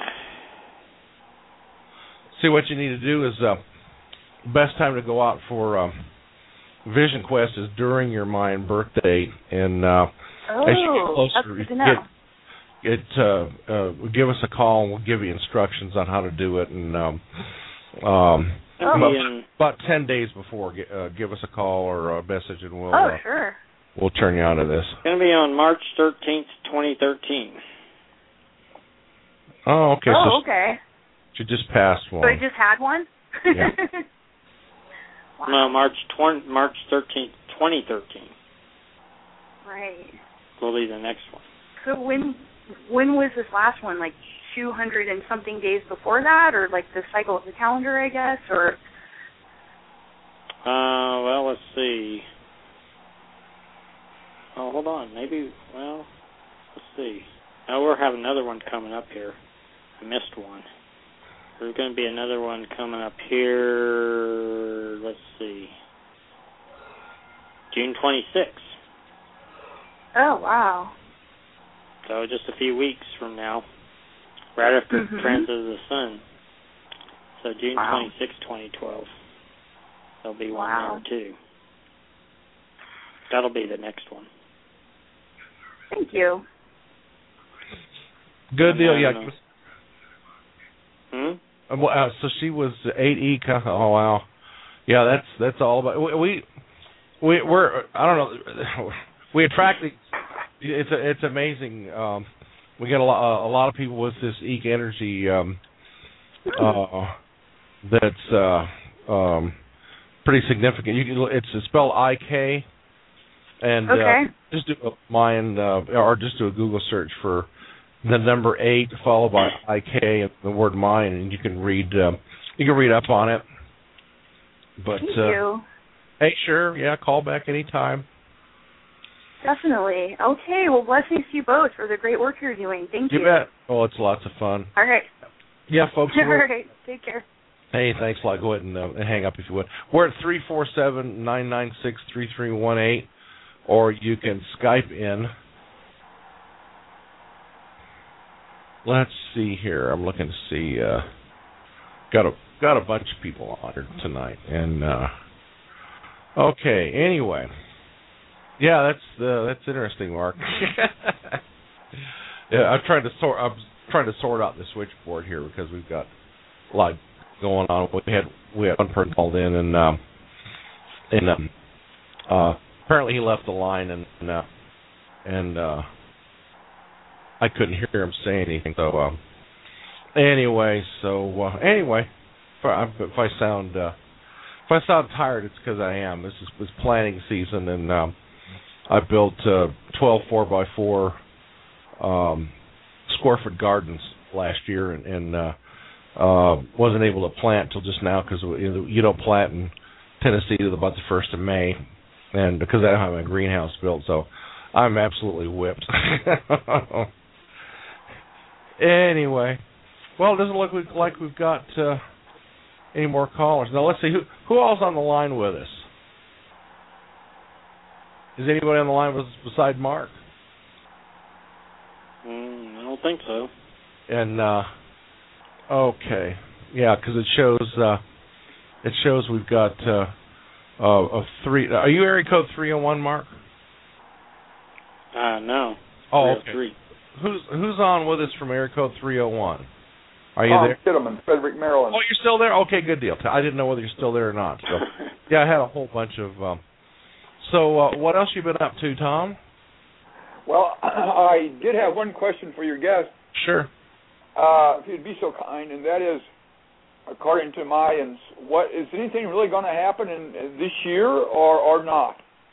See, what you need to do is uh, best time to go out for um, Vision Quest is during your Mayan birthday, and uh, Oh, as you get closer, that's good to you know. get, get uh, uh, give us a call, and we'll give you instructions on how to do it. And um, um, Oh. about, In, about ten days before, gi- uh, give us a call or a message, and we'll Oh, uh, sure. we'll turn you on to this. it's going to be on March thirteenth, twenty thirteen. Oh, okay. Oh, so okay. she just passed So one. you just had one? Yeah. Wow. No, March twentieth, March thirteenth, twenty thirteen Right. will be the next one. So when when was this last one? Like two hundred and something days before that, or like the cycle of the calendar, I guess, or? Uh, well, let's see. Oh, hold on. Maybe, well, let's see. Oh, we'll have another one coming up here. I missed one. There's going to be another one coming up here. Let's see. June twenty-sixth. Oh, wow. So just a few weeks from now. right after mm-hmm. transit of the sun. So June wow. twenty-sixth, twenty twelve. There'll be one wow. there, too. That'll be the next one. Thank you. Good deal, yeah. Hmm? Uh, so she was eight E. Oh, wow. Yeah, that's that's all about. We we we're I don't know. We attract. It's a, it's amazing. Um, we get a lot a lot of people with this E K energy. Um, uh, that's uh, um, pretty significant. You can, it's spelled I K, and okay. uh, just do a mind uh, or just do a Google search for the number eight followed by I K and the word mind, and you can read um, you can read up on it. But Thank uh, you. Hey, sure, yeah, call back anytime. Definitely. Okay, well, blessings to you both for the great work you're doing. Thank you. You bet. Oh, it's lots of fun. All right. Yeah, folks. All right. Take care. Hey, thanks a lot. Go ahead and, uh, and hang up if you would. We're at three four seven, nine nine six, three three one eight, or you can Skype in. Let's see here. I'm looking to see. Uh, got a got a bunch of people on here tonight, and uh, okay. Anyway, yeah, that's uh, that's interesting, Mark. Yeah, I'm trying to sort. I'm trying to sort out the switchboard here because we've got a lot going on. We had we had one person called in, and um, and um, uh, apparently he left the line, and and, uh, and uh, I couldn't hear him say anything. So uh, anyway, so uh, anyway, if I, if I sound uh, if I sound tired, it's because I am. This is was planting season, and um, I built uh, twelve four by four um, square foot gardens last year, and, and uh, uh, wasn't able to plant till just now because you don't plant in Tennessee till about the first of May, and because I don't have a greenhouse built, so I'm absolutely whipped. Anyway, well, it doesn't look like we've got uh, any more callers. Now, let's see, who who all's on the line with us? Is anybody on the line with us beside Mark? Mm, I don't think so. And, uh, okay, yeah, because it shows, uh, it shows we've got uh, uh, a three. Are you area code three oh one, Mark? Uh, no. Oh, okay. Three. Who's who's on with us from area code three oh one? Are you Tom there? Kittelman, Frederick, Maryland. Oh, you're still there? Okay, good deal. I didn't know whether you're still there or not. So, yeah, I had a whole bunch of. Um, so, uh, what else you been up to, Tom? Well, I did have one question for your guest. Sure. Uh, if you'd be so kind, and that is, according to Mayans, what is anything really going to happen in, in this year or or not?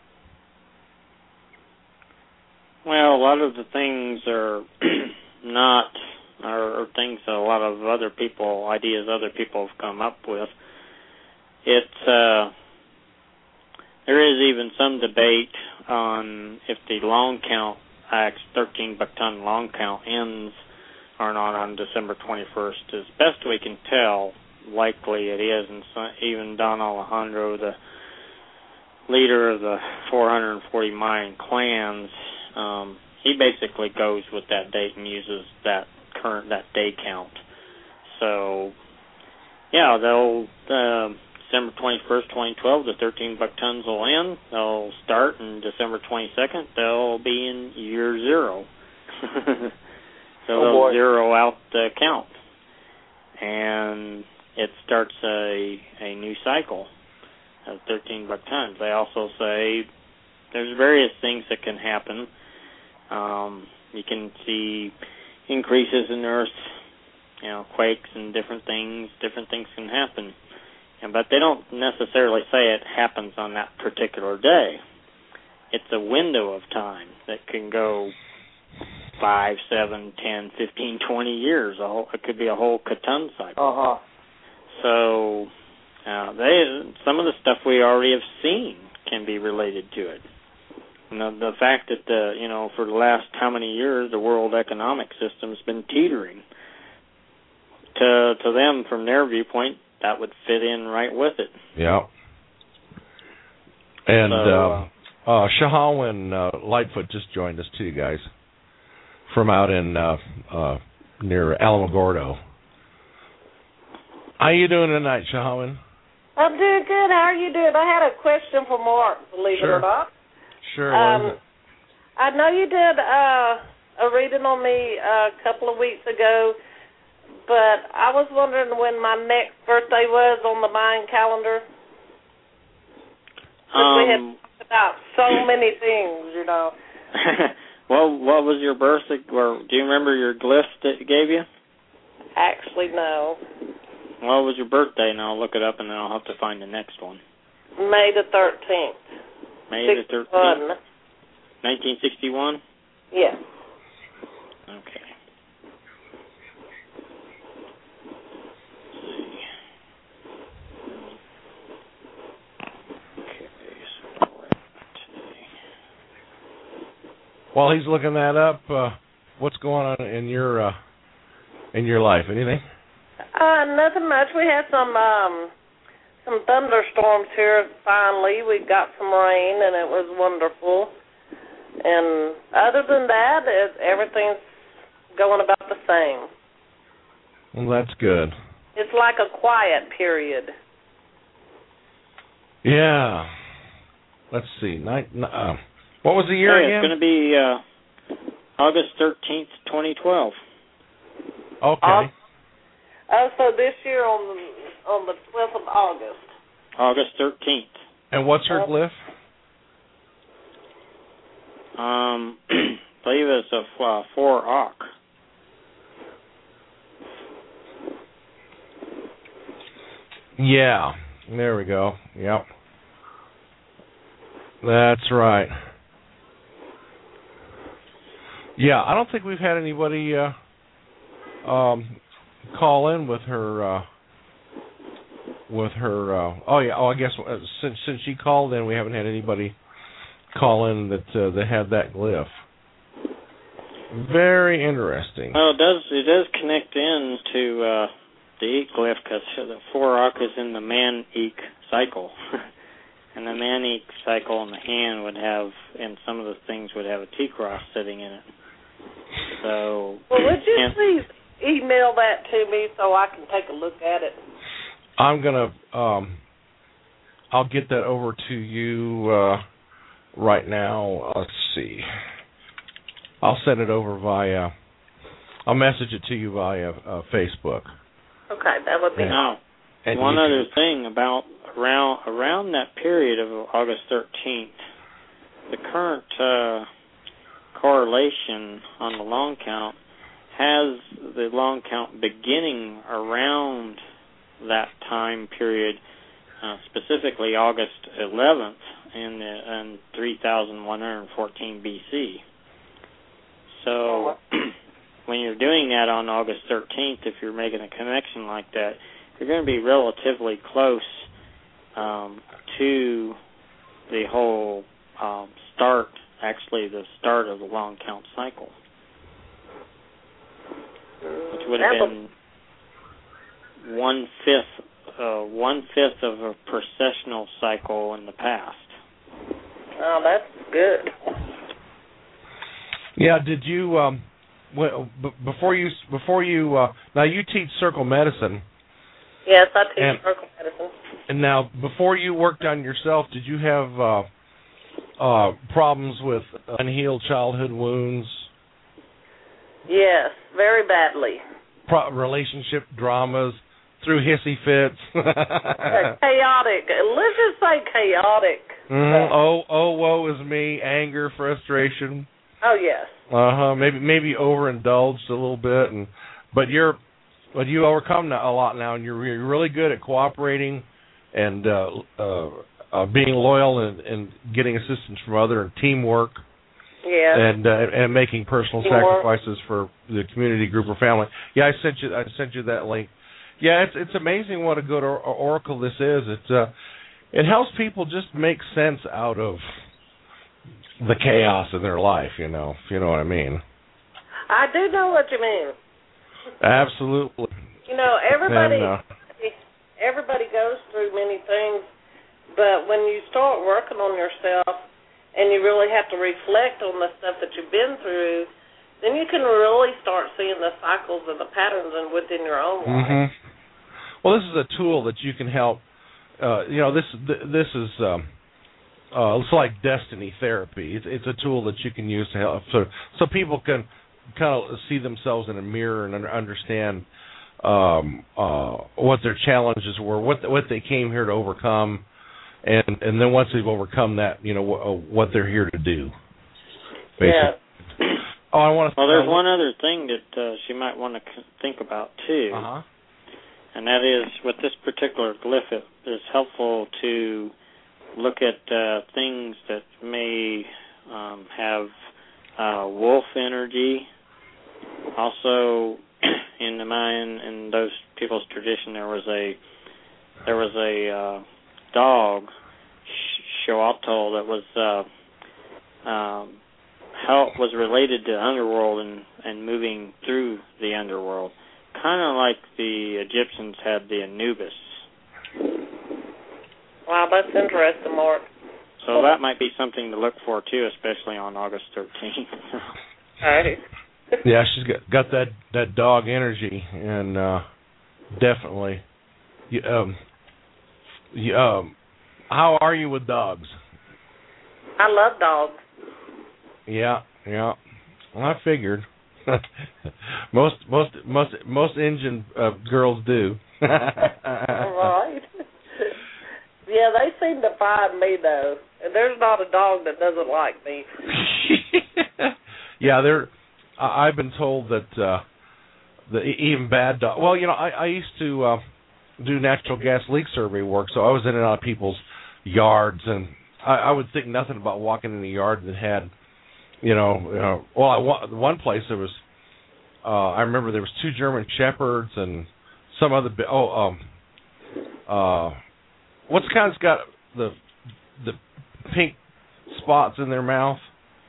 Well, a lot of the things are not, are things that a lot of other people, ideas other people have come up with. It's, uh, there is even some debate on if the long count, Acts thirteen buck-ton long count ends or not on December twenty-first. As best we can tell, likely it is, and so, even Don Alejandro, the leader of the four hundred forty Mayan clans, Um, he basically goes with that date and uses that current that day count. So, yeah, they'll uh, December twenty-first, twenty twelve, the thirteen buck-tons will end. They'll start, and December twenty-second, they'll be in year zero. So oh, they'll boy. zero out the count, and it starts a a new cycle of thirteen buck-tons. They also say there's various things that can happen. Um, you can see increases in Earth, you know, quakes and different things. Different things can happen, and but they don't necessarily say it happens on that particular day. It's a window of time that can go five, seven, ten, fifteen, twenty years. A whole, it could be a whole Catan cycle. Uh huh. So, uh, they some of the stuff we already have seen can be related to it. And the, the fact that, the, you know, for the last how many years the world economic system's been teetering, to to them, from their viewpoint, that would fit in right with it. Yeah. And so, uh, uh, Shahawin uh, Lightfoot just joined us too, guys, from out in uh, uh, near Alamogordo. How you doing tonight, Shaman? I'm doing good. How are you doing? I had a question for Mark, believe Sure. it or not. Sure. Um, what is it? I know you did uh, a reading on me uh, a couple of weeks ago, but I was wondering when my next birthday was on the Mayan calendar. Um, we had talked about so many things, you know. well, what was your birthday? Or do you remember your glyph that it gave you? Actually, no. What was your birthday? And I'll look it up, and then I'll have to find the next one. May the thirteenth. May the thirteenth. nineteen sixty-one? Yes. Okay. While he's looking that up, uh, what's going on in your uh, in your life? Anything? Uh, nothing much. We had some um, some thunderstorms here. Finally, we got some rain, and it was wonderful. And other than that, it, everything's going about the same. Well, that's good. It's like a quiet period. Yeah. Let's see. Night. Uh, what was the year hey, again? It's going to be uh, August thirteenth, twenty twelve. Okay. Uh, oh, so this year on the on the twelfth of August. August thirteenth. And what's her Uh, glyph? Um, I believe it's a uh, four Auk. Yeah. There we go. Yep. That's right. Yeah, I don't think we've had anybody uh, um, call in with her. Uh, with her. Uh, oh yeah. Oh, I guess uh, since since she called in, we haven't had anybody call in that uh, that had that glyph. Very interesting. Well, it does it does connect in to uh, the Eek glyph because the four Auk is in the man Eek cycle. And the man Eek cycle in the hand would have, and some of the things would have a T-cross sitting in it. So, Well, would you and, please email that to me so I can take a look at it? I'm gonna. Um, I'll get that over to you uh, right now. Let's see. I'll send it over via. I'll message it to you via uh, Facebook. Okay, that would be Yeah. awesome. And one you other can- thing about around around that period of August thirteenth, the current uh, correlation on the long count has the long count beginning around that time period, uh, specifically August eleventh in, the, in three thousand one hundred fourteen B C. So when you're doing that on August thirteenth, if you're making a connection like that, you're going to be relatively close um, to the whole um, start, actually the start of the long count cycle, which would have been one fifth, uh, one fifth of a precessional cycle in the past. Oh, that's good. Yeah. Did you? Um, well, b- before you before you uh, now you teach circle medicine. Yes, I teach And- circle medicine. And now, before you worked on yourself, did you have uh, uh, problems with unhealed childhood wounds, Yes, very badly. pro- relationship dramas, through hissy fits? Chaotic. Let's just say chaotic. Mm-hmm. Oh, oh, woe is me! Anger, frustration. Oh, yes. Uh huh. Maybe, maybe overindulged a little bit, and but you're, but you overcome that a lot now, and you're, you're really good at cooperating and uh, uh, uh, being loyal and, and getting assistance from other and teamwork. Yes. And uh, and making personal Teamwork. sacrifices for the community, group, or family. Yeah, I sent you. I sent you that link. Yeah, it's it's amazing what a good or- oracle this is. It's uh, it helps people just make sense out of the chaos in their life. You know, if you know what I mean. I do know what you mean. Absolutely. You know, everybody And, uh, everybody goes through many things, but when you start working on yourself and you really have to reflect on the stuff that you've been through, then you can really start seeing the cycles and the patterns and within your own life. Mm-hmm. Well, this is a tool that you can help. Uh, you know, this this is um, uh, it's like destiny therapy. It's, it's a tool that you can use to help, so so people can kind of see themselves in a mirror and understand um, uh, what their challenges were, what what they came here to overcome, and and then once they've overcome that, you know, wh- what they're here to do. Basically. Yeah. Oh, I want to. Well, there's one other thing that uh, she might want to think about too. Uh-huh. And that is, with this particular glyph, it is helpful to look at uh, things that may um, have uh, wolf energy. Also, in the Mayan, in those people's tradition, there was a there was a uh, dog, Xochitl, that was uh, um, how was related to underworld and, and moving through the underworld. Kind of like the Egyptians had the Anubis. Wow, that's interesting, Mark. So that might be something to look for, too, especially on August thirteenth. Right. Yeah, she's got got that, that dog energy, and uh, definitely. You, um, you, um, how are you with dogs? I love dogs. Yeah, yeah. Well, I figured. most most most most Indian uh, girls do. Right. Yeah, they seem to find me though, and there's not a dog that doesn't like me. Yeah, they're. I've been told that uh, the even bad dog. Well, you know, I, I used to uh, do natural gas leak survey work, so I was in and out of people's yards, and I, I would think nothing about walking in a yard that had. You know, uh, well, I, one place there was, uh, I remember there was two German Shepherds and some other, oh, um, uh, what's the kind that's got the the pink spots in their mouth?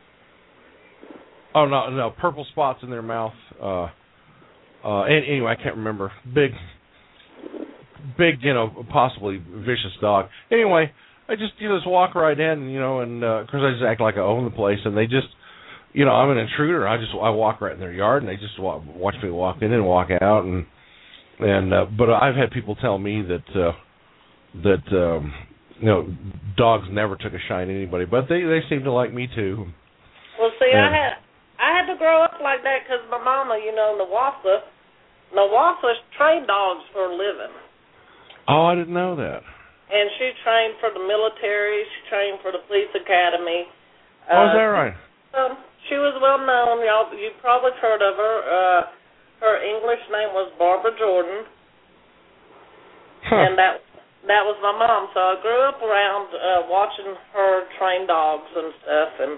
Oh, no, no, purple spots in their mouth. Uh, uh, anyway, I can't remember. Big, big, you know, possibly vicious dog. Anyway, I just, you know, just walk right in, you know, and, uh, of course I just act like I own the place, and they just, you know, I'm an intruder. I just, I walk right in their yard, and they just walk, watch me walk in and walk out, and, and, uh, but I've had people tell me that, uh, that, um, you know, dogs never took a shine at anybody, but they, they seem to like me too. Well, see, and, I had, I had to grow up like that because my mama, you know, Nawasa, Nawasa trained dogs for a living. Oh, I didn't know that. And she trained for the military. She trained for the police academy. Oh, uh, is that right? Um, she was well known. Y'all, you've probably heard of her. Uh, her English name was Barbara Jordan, huh. and that that was my mom. So I grew up around uh, watching her train dogs and stuff. And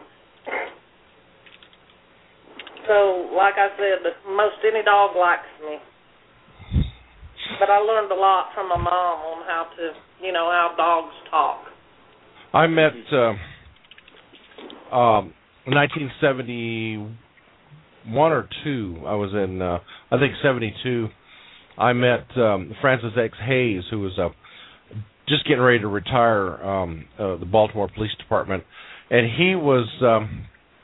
so, like I said, most any dog likes me. But I learned a lot from my mom on how to, you know, how dogs talk. I met uh, um, nineteen seventy-one or two. I was in, uh, I think, seventy-two. I met um, Francis X. Hayes, who was uh, just getting ready to retire um, uh, the Baltimore Police Department, and he was um,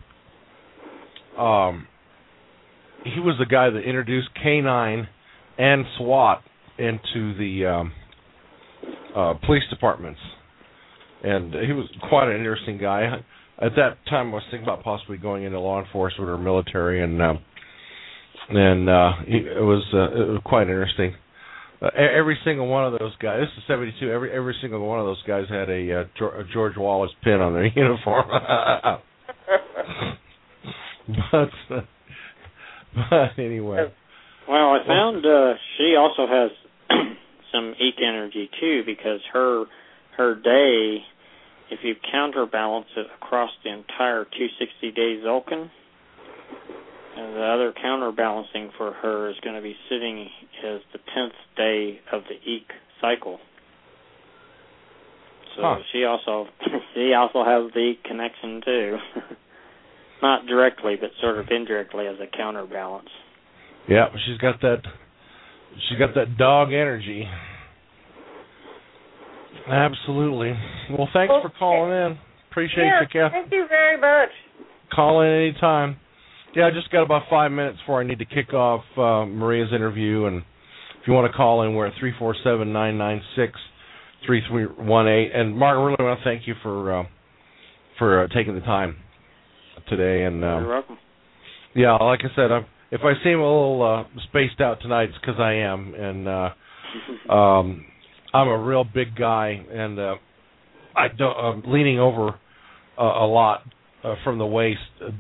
um, he was the guy that introduced K nine and SWAT into the um, uh, police departments, and he was quite an interesting guy. At that time, I was thinking about possibly going into law enforcement or military, and uh, and uh, he, it was uh, it was quite interesting. Uh, every single one of those guys. This is seventy-two. Every every single one of those guys had a, uh, a George Wallace pin on their uniform. but uh, but anyway. Well, I found uh, she also has some Eek energy too, because her her day, if you counterbalance it across the entire two hundred sixty days Tzolk'in, and the other counterbalancing for her is going to be sitting as the tenth day of the Eek cycle. So huh. she also she also has the Eek connection too, not directly but sort of indirectly as a counterbalance. Yeah, she's got that. She's got that dog energy. Absolutely. Well, thanks well, for calling in. Appreciate yeah, you, Kath. Thank you very much. Call in anytime. Yeah, I just got about five minutes before I need to kick off uh, Maria's interview, and if you want to call in, we're at three four seven, nine nine six, three three one eight. And Mark, I really want to thank you for uh, for uh, taking the time today. And um, You're welcome. Yeah, like I said, I'm, if I seem a little uh, spaced out tonight, it's because I am, and uh, um, I'm a real big guy, and uh, I don't, I'm leaning over uh, a lot uh, from the waist.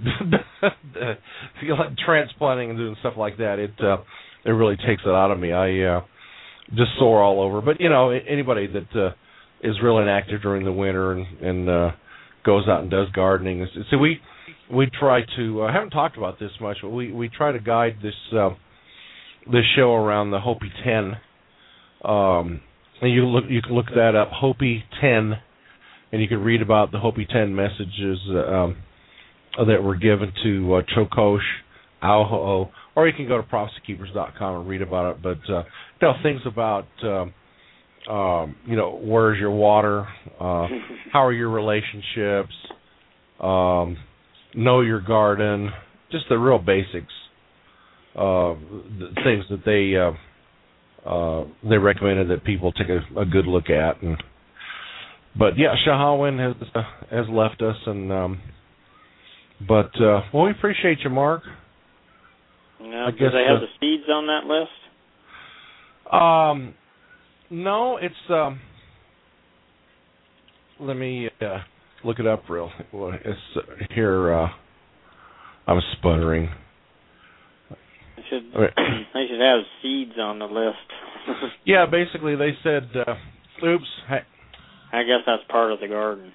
Feel like transplanting and doing stuff like that. It uh, it really takes it out of me. I uh, just sore all over. But you know, anybody that uh, is real inactive during the winter and, and uh, goes out and does gardening. So we we try to. I uh, haven't talked about this much, but we, we try to guide this uh, this show around the Hopi ten. Um, and you look you can look that up, Hopi ten, and you can read about the Hopi ten messages um, that were given to uh, Chokosh, Auho'o, or you can go to prophecy keepers dot com and read about it. But uh, you know, things about um, um, you know, where's your water, uh, how are your relationships, um, know your garden, just the real basics, uh, the things that they uh, uh, they recommended that people take a, a good look at. And but yeah, Shahawin has uh, has left us, and um, but uh, well, we appreciate you, Mark. Yeah, do they have uh, the seeds on that list? Um, no, it's um. Let me uh, look it up real. It's uh, here. Uh, I'm sputtering. They should they should have seeds on the list. Yeah, basically they said, uh, "Oops." I, I guess that's part of the garden.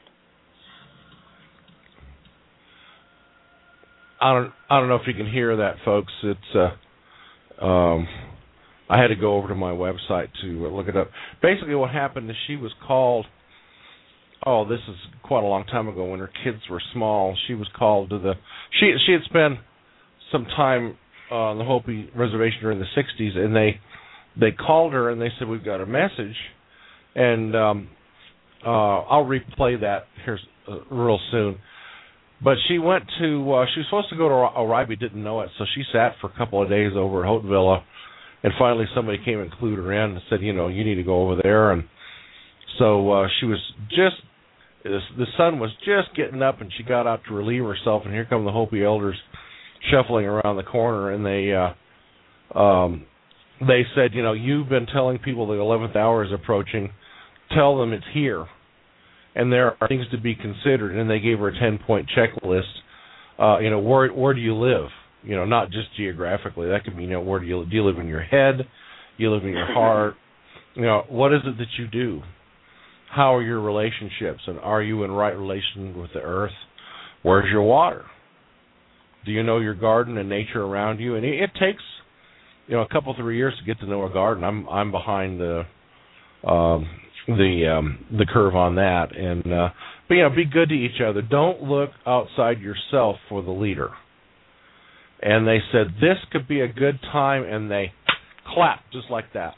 I don't. I don't know if you can hear that, folks. It's. Uh, um, I had to go over to my website to look it up. Basically, what happened is she was called. Oh, this is quite a long time ago when her kids were small. She was called to the. She she had spent some time on the Hopi reservation during the sixties, and they they called her and they said, "We've got a message," and um, uh, I'll replay that here uh, real soon. But she went to, uh, she was supposed to go to Oribe, didn't know it, so she sat for a couple of days over at Haute Villa, and finally somebody came and clued her in and said, you know, you need to go over there. And so uh, she was just, the sun was just getting up, and she got out to relieve herself, and here come the Hopi elders shuffling around the corner, and they uh, um, they said, you know, you've been telling people the eleventh hour is approaching, tell them it's here. And there are things to be considered, and they gave her a ten-point checklist. Uh, you know, where where do you live? You know, not just geographically. That could be, you know, where do you do you live in your head? Do you live in your heart? You know, what is it that you do? How are your relationships, and are you in right relation with the earth? Where's your water? Do you know your garden and nature around you? And it, it takes, you know, a couple three years to get to know a garden. I'm I'm behind the. Um, the um, the curve on that, and uh, but you know, be good to each other. Don't look outside yourself for the leader. And they said this could be a good time, and they clapped just like that.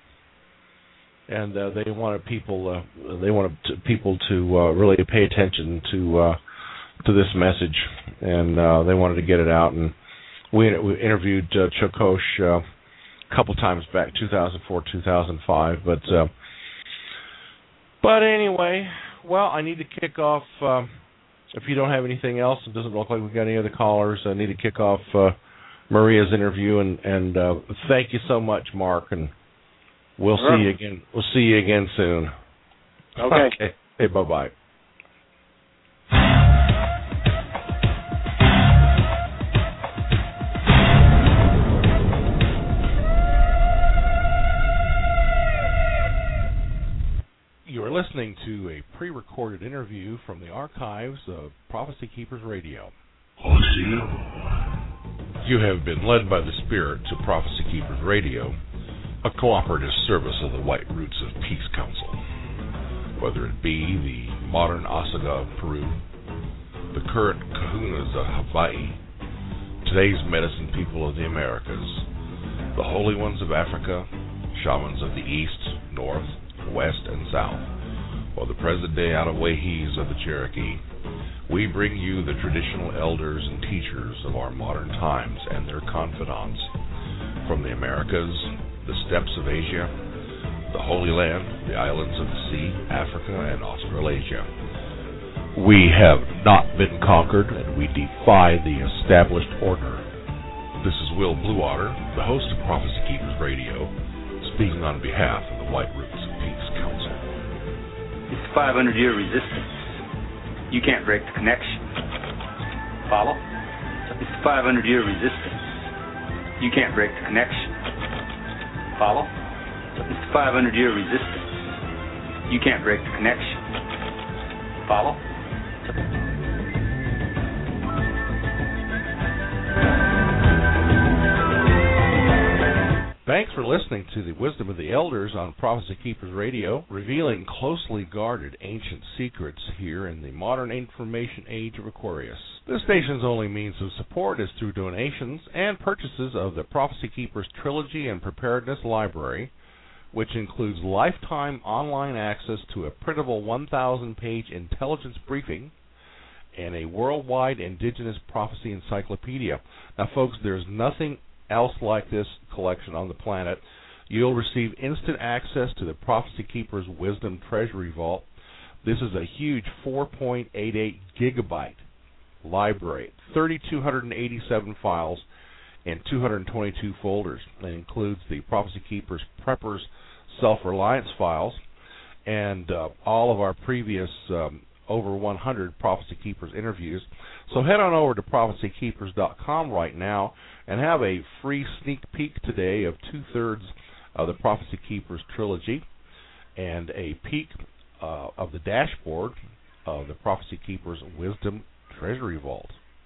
And uh, they wanted people uh, they wanted to, people to uh, really pay attention to uh, to this message, and uh, they wanted to get it out. And we, we interviewed uh, Chokosh uh, a couple times back, two thousand four, two thousand five, but. Uh, But anyway, well, I need to kick off, uh, if you don't have anything else, it doesn't look like we've got any other callers, I need to kick off uh, Maria's interview, and, and uh, thank you so much, Mark, and we'll sure. see you again. We'll see you again soon. Okay. Okay. Hey, bye-bye. You are listening to a pre-recorded interview from the archives of Prophecy Keepers Radio. You have been led by the Spirit to Prophecy Keepers Radio, a cooperative service of the White Roots of Peace Council. Whether it be the modern Asaga of Peru, the current Kahunas of Hawaii, today's medicine people of the Americas, the Holy Ones of Africa, shamans of the East, North, West, and South, or the present-day Outaouais of the Cherokee, We bring you the traditional elders and teachers of our modern times and their confidants from the Americas, the steppes of Asia, the Holy Land, the islands of the sea, Africa, and Australasia. We have not been conquered, and we defy the established order. This is Will Bluewater, the host of Prophecy Keepers Radio, speaking on behalf of the White Roots of Peace Council. It's five hundred year resistance. You can't break the connection. Follow? It's five hundred year resistance. You can't break the connection. Follow? It's five hundred year resistance. You can't break the connection. Follow? Thanks for listening to the Wisdom of the Elders on Prophecy Keepers Radio, revealing closely guarded ancient secrets here in the modern information age of Aquarius. This station's only means of support is through donations and purchases of the Prophecy Keepers Trilogy and Preparedness Library, which includes lifetime online access to a printable one thousand page intelligence briefing and a worldwide indigenous prophecy encyclopedia. Now, folks, there's nothing else like this collection on the planet. You'll receive instant access to the Prophecy Keepers Wisdom Treasury Vault. This is a huge four point eight eight gigabyte library, three thousand two hundred eighty-seven files, and two hundred twenty-two folders. It includes the Prophecy Keepers Preppers Self-Reliance files and uh, all of our previous um, over one hundred Prophecy Keepers interviews. So head on over to prophecy keepers dot com right now and have a free sneak peek today of two-thirds of the Prophecy Keepers Trilogy and a peek uh, of the dashboard of the Prophecy Keepers Wisdom Treasury Vault.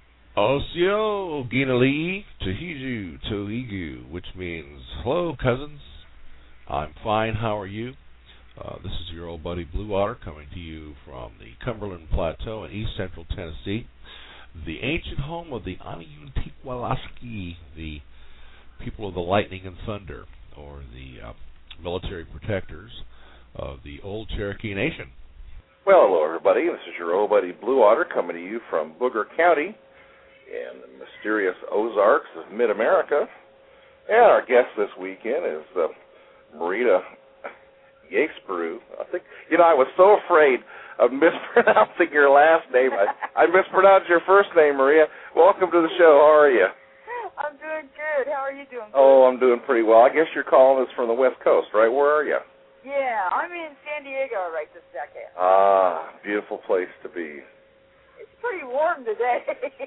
Osio Ginali'i Tahiju Toigu, which means, hello, cousins. I'm fine. How are you? Uh, this is your old buddy Bluewater coming to you from the Cumberland Plateau in east central Tennessee, the ancient home of the Aniyuntikwalaski, the people of the lightning and thunder, or the uh, military protectors of the old Cherokee Nation. Well, hello, everybody. This is your old buddy Bluewater coming to you from Booger County in the mysterious Ozarks of Mid-America. And our guest this weekend is uh, Marita Yasperu. I think, you know, I was so afraid of mispronouncing your last name. I, I mispronounced your first name, Maria. Welcome to the show. How are you? I'm doing good. How are you doing? Oh, I'm doing pretty well. I guess you're calling us from the West Coast, right? Where are you? Yeah, I'm in San Diego right this second. Ah, beautiful place to be. It's pretty warm today.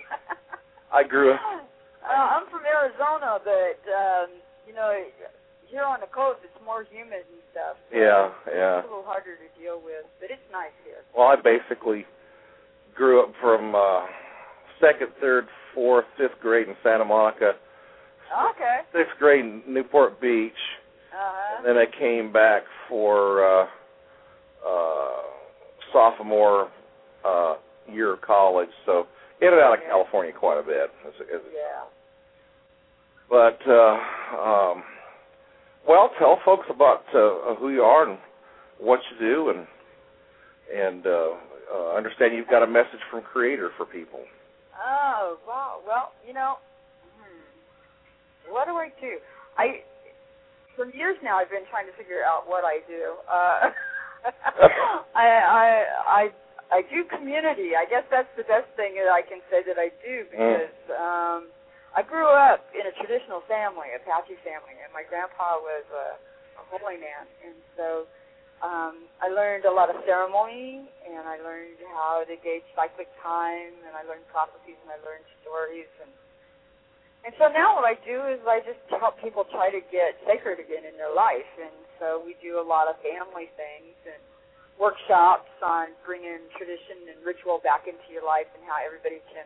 I grew up. Uh, I'm from Arizona, but, um, you know, here on the coast, it's more humid and stuff. So yeah, yeah. It's a little harder to deal with, but it's nice here. Well, I basically grew up from uh, second, third, fourth, fifth grade in Santa Monica. Okay. Sixth grade in Newport Beach. Uh-huh. And then I came back for uh, uh, sophomore uh, year of college, so in and out of California quite a bit. As, as, yeah. But, uh, um, well, tell folks about uh, who you are and what you do, and and uh, uh, understand you've got a message from Creator for people. Oh, wow. Well, you know, hmm, what do I do? I, for years now, I've been trying to figure out what I do. Uh, I, I, I, I do community. I guess that's the best thing that I can say that I do, because mm. um, I grew up in a traditional family, Apache family, and my grandpa was a, a holy man, and so um, I learned a lot of ceremony, and I learned how to gauge cyclic time, and I learned prophecies, and I learned stories, and and so now what I do is I just help people try to get sacred again in their life, and so we do a lot of family things and workshops on bringing tradition and ritual back into your life and how everybody can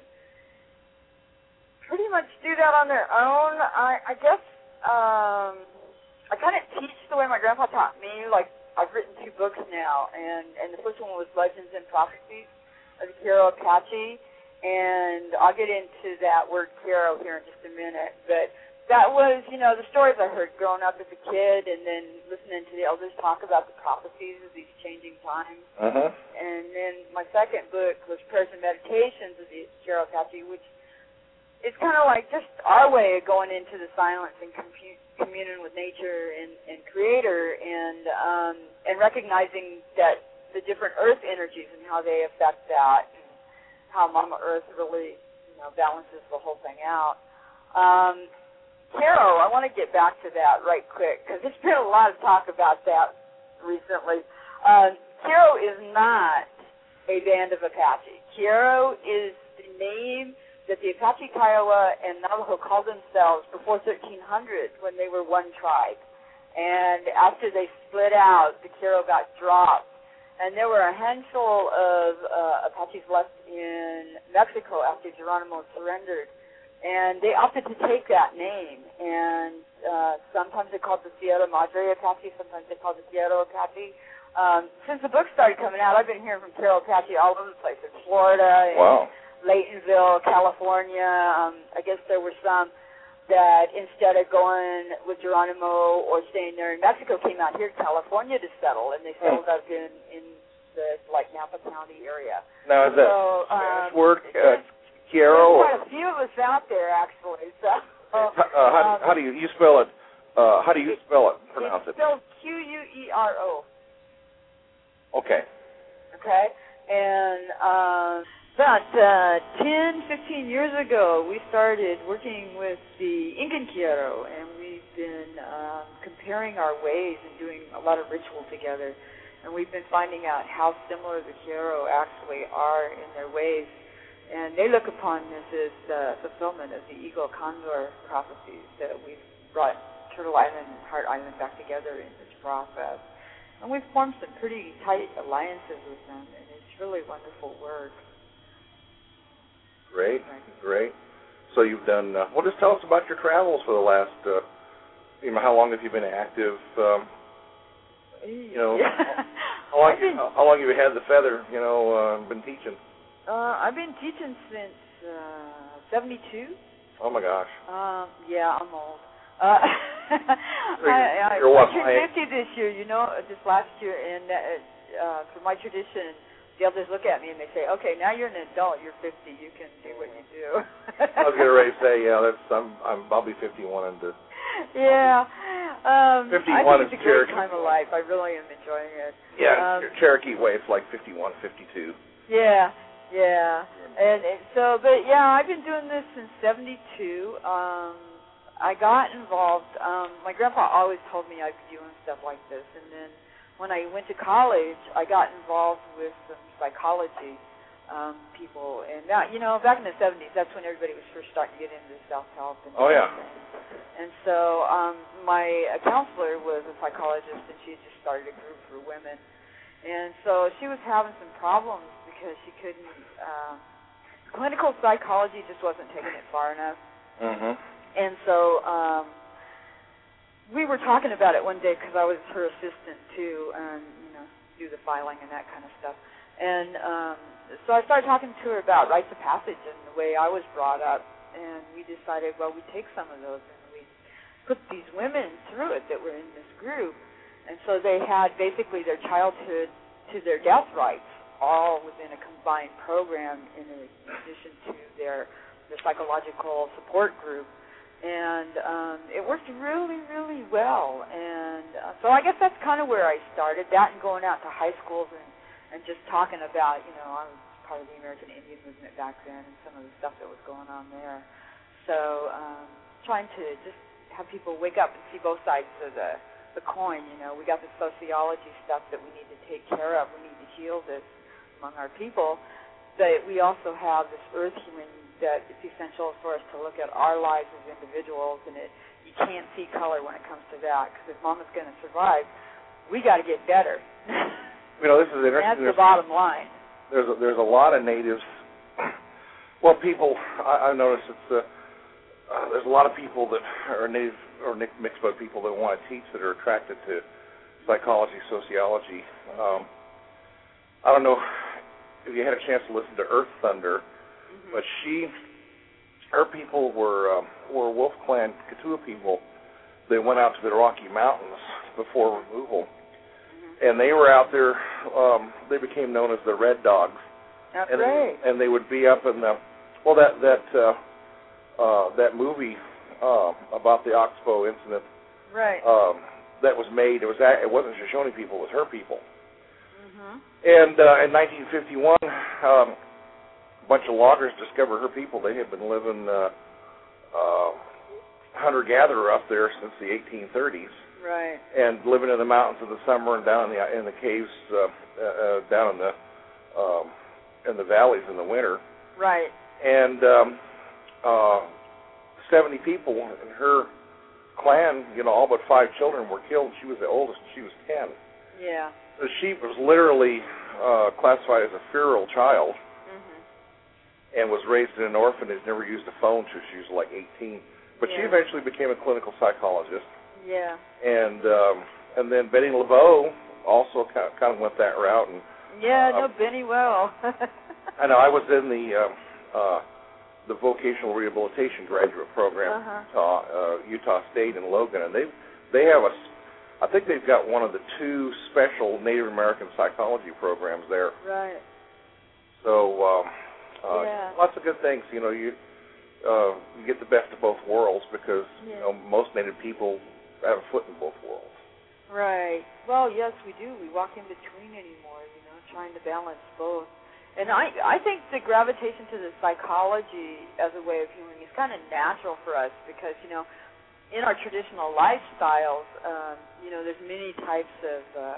pretty much do that on their own. I, I guess um, I kind of teach the way my grandpa taught me. Like, I've written two books now, and, and the first one was Legends and Prophecies of the Kero Apache, and I'll get into that word Kero here in just a minute. But that was, you know, the stories I heard growing up as a kid, and then listening to the elders talk about the prophecies of these changing times. Uh-huh. And then my second book was Prayers and Meditations of the Kero Apache, which is kind of like just our way of going into the silence and compu- communing with nature and, and Creator, and um, and recognizing that the different Earth energies and how they affect that, and how Mama Earth really, you know, balances the whole thing out. Um, Kero, I want to get back to that right quick, because there's been a lot of talk about that recently. Uh, Kero is not a band of Apache. Kero is the name that the Apache Kiowa and Navajo called themselves before thirteen hundred, when they were one tribe. And after they split out, the Kero got dropped. And there were a handful of uh, Apaches left in Mexico after Geronimo surrendered. And they opted to take that name, and uh, sometimes they called it the Sierra Madre Apache, sometimes they called it Kero Apache. Um, since the book started coming out, I've been hearing from Kero Apache all over the place, in Florida, wow. and Laytonville, California. Um, I guess there were some that instead of going with Geronimo or staying there in Mexico, came out here to California to settle, and they settled up in, in the, like, Napa County area. Now, is that so, Spanish um, word? Uh, Kero? There's quite a few of us out there, actually. So, uh, how, um, how do you you spell it? Uh, how do you spell it? Pronounce it's it. spelled Q U E R O. Okay. Okay, and uh, about uh, ten, fifteen years ago, we started working with the Incan Kero, and we've been um, comparing our ways and doing a lot of ritual together. And we've been finding out how similar the Kero actually are in their ways. And they look upon this as the fulfillment of the Eagle Condor prophecies that we've brought Turtle Island and Heart Island back together in this process. And we've formed some pretty tight alliances with them, and it's really wonderful work. Great, great. So you've done, uh, well, just tell us about your travels for the last, uh, you know, how long have you been active? Um, you know, yeah. how, long, been, how, how long have you had the feather, you know, uh, been teaching? Uh, I've been teaching since uh, seventy-two. Oh, my gosh. Um, yeah, I'm old. Uh, so I, I, you're what, I turned fifty this year, you know, just last year, and uh, uh, for my tradition, the elders look at me and they say, okay, now you're an adult, you're fifty, you can do what you do. I was getting ready to say, yeah, that's, I'm, I'm, I'll be fifty-one and uh, yeah. Um, fifty-one I think it's is a great Cherokee. time of life. I really am enjoying it. Yeah, um, Cherokee way, it's like fifty-one, fifty-two. Yeah, yeah. And, and so, but yeah, I've been doing this since seventy-two. Um, I got involved. Um, my grandpa always told me I'd be doing stuff like this. And then when I went to college, I got involved with some psychology um, people. And that, you know, back in the seventies, that's when everybody was first starting to get into self-help. And oh, yeah. Everything. And so um, my a counselor was a psychologist, and she just started a group for women. And so she was having some problems because she couldn't, uh, clinical psychology just wasn't taking it far enough. Mm-hmm. And so um, we were talking about it one day because I was her assistant too, and you know, do the filing and that kind of stuff. And um, so I started talking to her about rites of passage and the way I was brought up, and we decided, well, we take some of those and we put these women through it that were in this group. And so they had basically their childhood to their death rites all within a combined program in addition to their, their psychological support group. And um, it worked really, really well. And uh, so I guess that's kind of where I started, that and going out to high schools and, and just talking about, you know, I was part of the American Indian movement back then and some of the stuff that was going on there. So um, trying to just have people wake up and see both sides of the, the coin. You know, we got the sociology stuff that we need to take care of. We need to heal this among our people. But we also have this earth healing that it's essential for us to look at our lives as individuals, and it, you can't see color when it comes to that, because if Mama's going to survive, we got to get better. You know, this is interesting. That's there's, the bottom line. There's a, there's a lot of natives. Well, people, I, I've noticed it's uh, uh, there's a lot of people that are native or mixed blood people that want to teach that are attracted to psychology, sociology. Um, I don't know if you had a chance to listen to Earth Thunder, but she her people were um, were Wolf Clan Katua people. They went out to the Rocky Mountains before removal, mm-hmm. and they were out there. Um, they became known as the Red Dogs. That's and right. They, and they would be up in the well that that uh, uh, that movie uh, about the Oxbow incident. Right. Um, that was made. It was it wasn't Shoshone people. It was her people. Mm-hmm. And uh, in nineteen fifty-one, um, a bunch of loggers discovered her people. They had been living uh, uh, hunter-gatherer up there since the eighteen thirties. Right. And living in the mountains in the summer and down in the in the caves uh, uh, down in the um, in the valleys in the winter. Right. And um, uh, seventy people in her clan, you know, all but five children were killed. She was the oldest. She was ten. Yeah. So she was literally uh, classified as a feral child, mm-hmm. and was raised in an orphanage. Never used a phone till she was like eighteen. But yeah. she eventually became a clinical psychologist. Yeah. And um, and then Benny LeBeau also kind of went that route. And yeah, uh, no, Benny well. I know. I was in the uh, uh, the vocational rehabilitation graduate program uh-huh. at Utah, uh, Utah State in Logan, and they they have a. I think they've got one of the two special Native American psychology programs there. Right. So um, uh, yeah. lots of good things. You know, you uh, you get the best of both worlds because yeah. you know most Native people have a foot in both worlds. Right. Well, yes, we do. We walk in between anymore. You know, trying to balance both. And I I think the gravitation to the psychology as a way of healing is kind of natural for us because you know. In our traditional lifestyles, um, you know, there's many types of uh,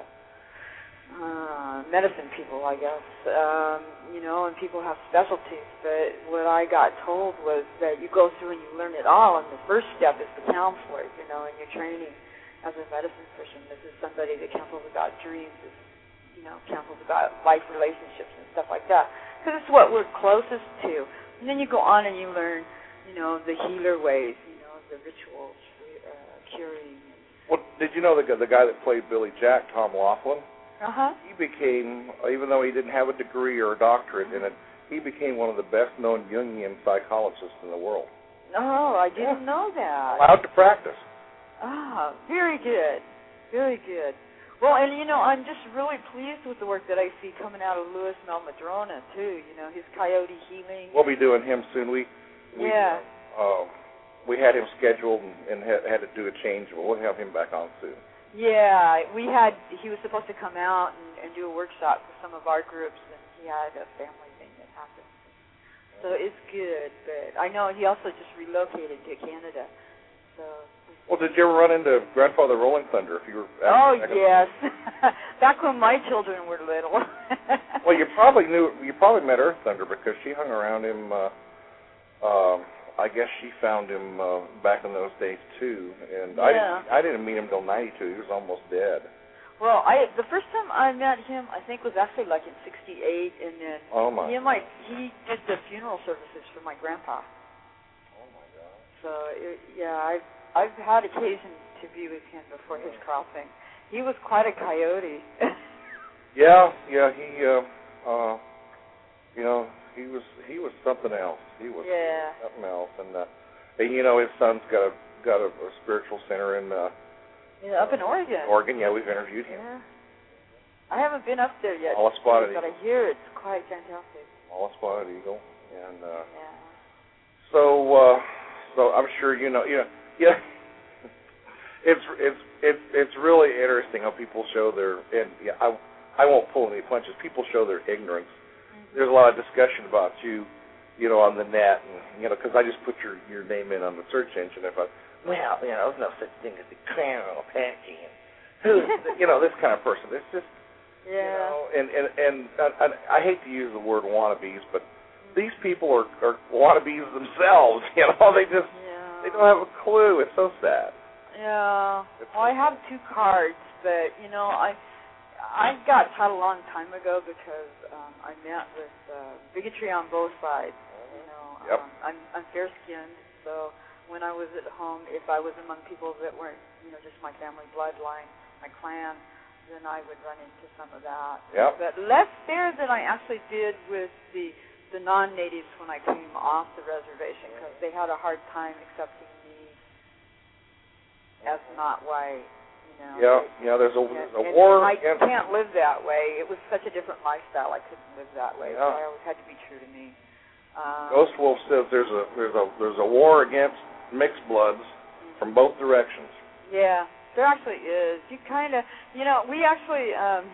uh, medicine people, I guess, um, you know, and people have specialties. But what I got told was that you go through and you learn it all, and the first step is the counselor, you know, in your training as a medicine person. This is somebody that counsels about dreams, is, you know, counsels about life relationships and stuff like that. Because it's what we're closest to. And then you go on and you learn, you know, the healer ways, you know, the rituals. Curing. Well, did you know the the guy that played Billy Jack, Tom Laughlin? Uh huh. He became, even though he didn't have a degree or a doctorate in it, he became one of the best-known Jungian psychologists in the world. Oh, I didn't yeah. know that. Allowed to practice. Ah, very good, very good. Well, and you know, I'm just really pleased with the work that I see coming out of Louis Malmadrona too. You know, his coyote healing. We'll be doing him soon. We, we yeah. Uh, We had him scheduled and, and had, had to do a change, but we'll have him back on soon. Yeah, we had. He was supposed to come out and, and do a workshop for some of our groups, and he had a family thing that happened. So it's good, but I know he also just relocated to Canada. So. Well, did you ever run into Grandfather Rolling Thunder? If you were. Oh yes, back when my children were little. Well, you probably knew. You probably met Earth Thunder because she hung around him. Uh, um, I guess she found him uh, back in those days too, and yeah. I didn't. I didn't meet him till ninety-two. He was almost dead. Well, I the first time I met him, I think was actually like in sixty-eight, and then oh my. he my he did the funeral services for my grandpa. Oh my God. So it, yeah, I've I've had occasion to be with him before his crossing. He was quite a coyote. yeah, yeah, he. Uh, uh, you know. He was he was something else. He was yeah. something else, and, uh, and you know his son's got a got a, a spiritual center in uh, yeah, up in Oregon. Oregon, yeah, we've interviewed him. Yeah. I haven't been up there yet. All Spotted but Eagle. I hear it's quite fantastic. All Spotted Eagle, and uh, yeah. So uh, so I'm sure you know you know yeah. It's it's it's it's really interesting how people show their and yeah I I won't pull any punches. People show their ignorance. There's a lot of discussion about you, you know, on the net, and you know, because I just put your your name in on the search engine. If I, well, you know, there's no such thing as the criminal Apache, and who's, you know, this kind of person. It's just, yeah. you know, and and and, and I hate to use the word wannabes, but these people are, are wannabes themselves. You know, they just yeah. they don't have a clue. It's so sad. Yeah. Well, I have two cards, but you know, I. I got taught a long time ago because um, I met with uh, bigotry on both sides. You know, yep. um, I'm, I'm fair-skinned, so when I was at home, if I was among people that weren't, you know, just my family bloodline, my clan, then I would run into some of that. Yep. But less there than I actually did with the the non-natives when I came off the reservation because they had a hard time accepting me as not white. You know, yeah, they, yeah. There's a, and, there's a and war. I against, can't live that way. It was such a different lifestyle. I couldn't live that way. Yeah. So I always had to be true to me. Um, Ghost Wolf says there's a there's a there's a war against mixed bloods from both directions. Yeah, there actually is. You kind of, you know, we actually. Um,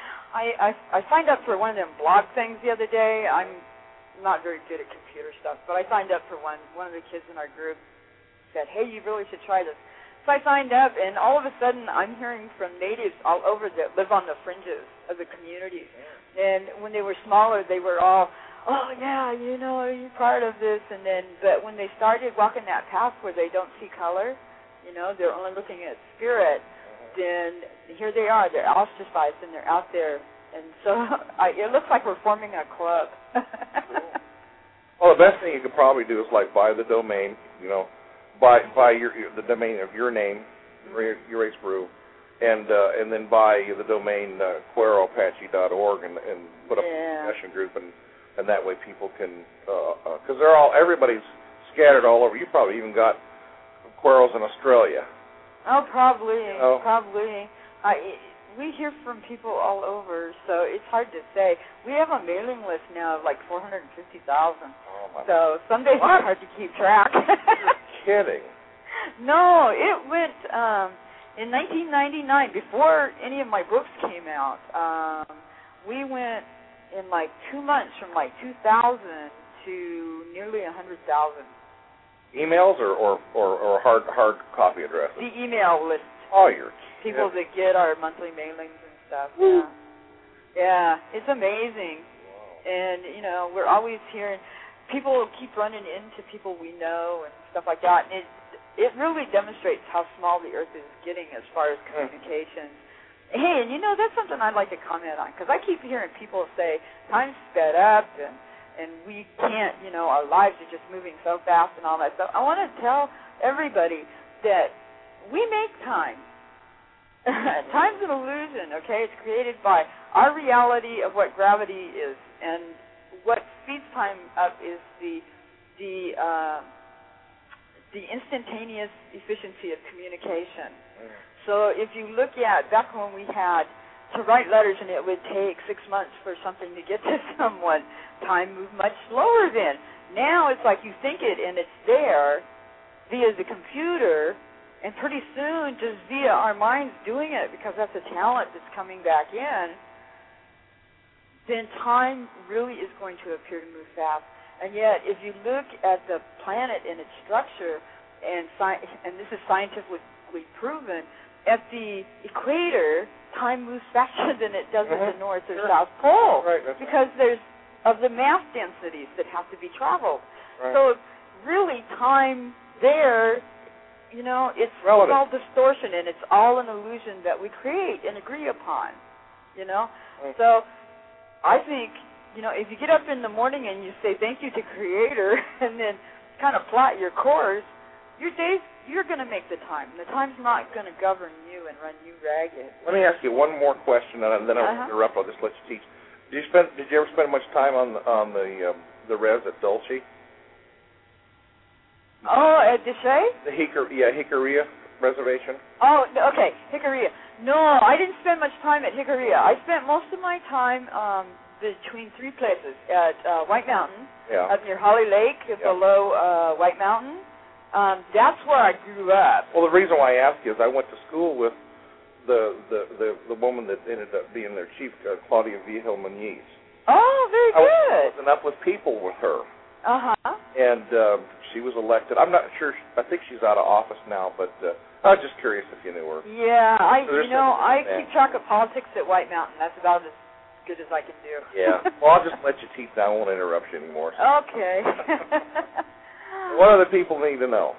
I, I I signed up for one of them blog things the other day. I'm not very good at computer stuff, but I signed up for one. One of the kids in our group said, "Hey, you really should try this." So I signed up, and all of a sudden, I'm hearing from natives all over that live on the fringes of the communities. And when they were smaller, they were all, "Oh yeah, you know, are you part of this?" And then, but when they started walking that path where they don't see color, you know, they're only looking at spirit. Then here they are. They're ostracized, and they're out there. And so I, it looks like we're forming a club. Well, the best thing you could probably do is like buy the domain, you know, buy buy your the domain of your name, your, your race brew, and uh, and then buy the domain uh, Cuero Apache dot org and, and put up Yeah. a discussion group, and, and that way people can because uh, uh, they're all everybody's scattered all over. You probably even got Cueros in Australia. Oh, probably, Oh. probably. I, we hear from people all over, so it's hard to say. We have a mailing list now of like four hundred fifty thousand. Oh, my So some days What? it's hard to keep track. You're kidding. No, it went um, in nineteen ninety-nine, before any of my books came out. Um, we went in like two months from like two thousand to nearly one hundred thousand. Emails or, or, or, or hard hard copy addresses? The email list. Oh, you're People kidding. that get our monthly mailings and stuff. Yeah. Yeah, it's amazing. And, you know, we're always hearing, people keep running into people we know and stuff like that. And it, it really demonstrates how small the earth is getting as far as communications. Hey, and you know, that's something I'd like to comment on, because I keep hearing people say, time's sped up and and we can't, you know, our lives are just moving so fast and all that stuff. I want to tell everybody that we make time. Time's an illusion, okay? It's created by our reality of what gravity is, and what speeds time up is the the uh, the instantaneous efficiency of communication. Mm. So if you look at back when we had to write letters and it would take six months for something to get to someone, time moved much slower then. Now it's like you think it and it's there via the computer, and pretty soon just via our minds doing it, because that's a talent that's coming back in, then time really is going to appear to move fast. And yet if you look at the planet and its structure, and sci- and this is scientifically proven, at the equator, time moves faster than it does mm-hmm. at the North or sure. South Pole, right, that's because right. there's of the mass densities that have to be traveled. Right. So really, time there, you know, it's Relative. all distortion, and it's all an illusion that we create and agree upon, you know. Mm. So I think, you know, if you get up in the morning and you say thank you to Creator, and then kind of plot your course, your days, you're going to make the time. The time's not going to govern you and run you ragged. Let me ask you one more question, and then I'll Uh-huh. interrupt. I'll just let you teach. Did you spend? Did you ever spend much time on the on the um, the res at Dulce? Oh, at Deshay? The Hicor, yeah, Jicarilla Reservation. Oh, okay, Jicarilla. No, I didn't spend much time at Jicarilla. I spent most of my time um, between three places. At uh, White Mountain, Yeah. up near Holly Lake, Yeah. below uh, White Mountain. Um, that's where I grew up. Well, the reason why I ask you is I went to school with the the the, the woman that ended up being their chief, uh, Claudia Vigil Muniz. Oh, very I was, good. was enough with people with her, Uh-huh. and um, she was elected. I'm not sure. I think she's out of office now, but uh, I was just curious if you knew her. Yeah, I, So there's you know, something I there. keep track of politics at White Mountain. That's about as good as I can do. Yeah. Well, I'll just let you teach now. I won't interrupt you anymore. So. Okay. What other people need to know?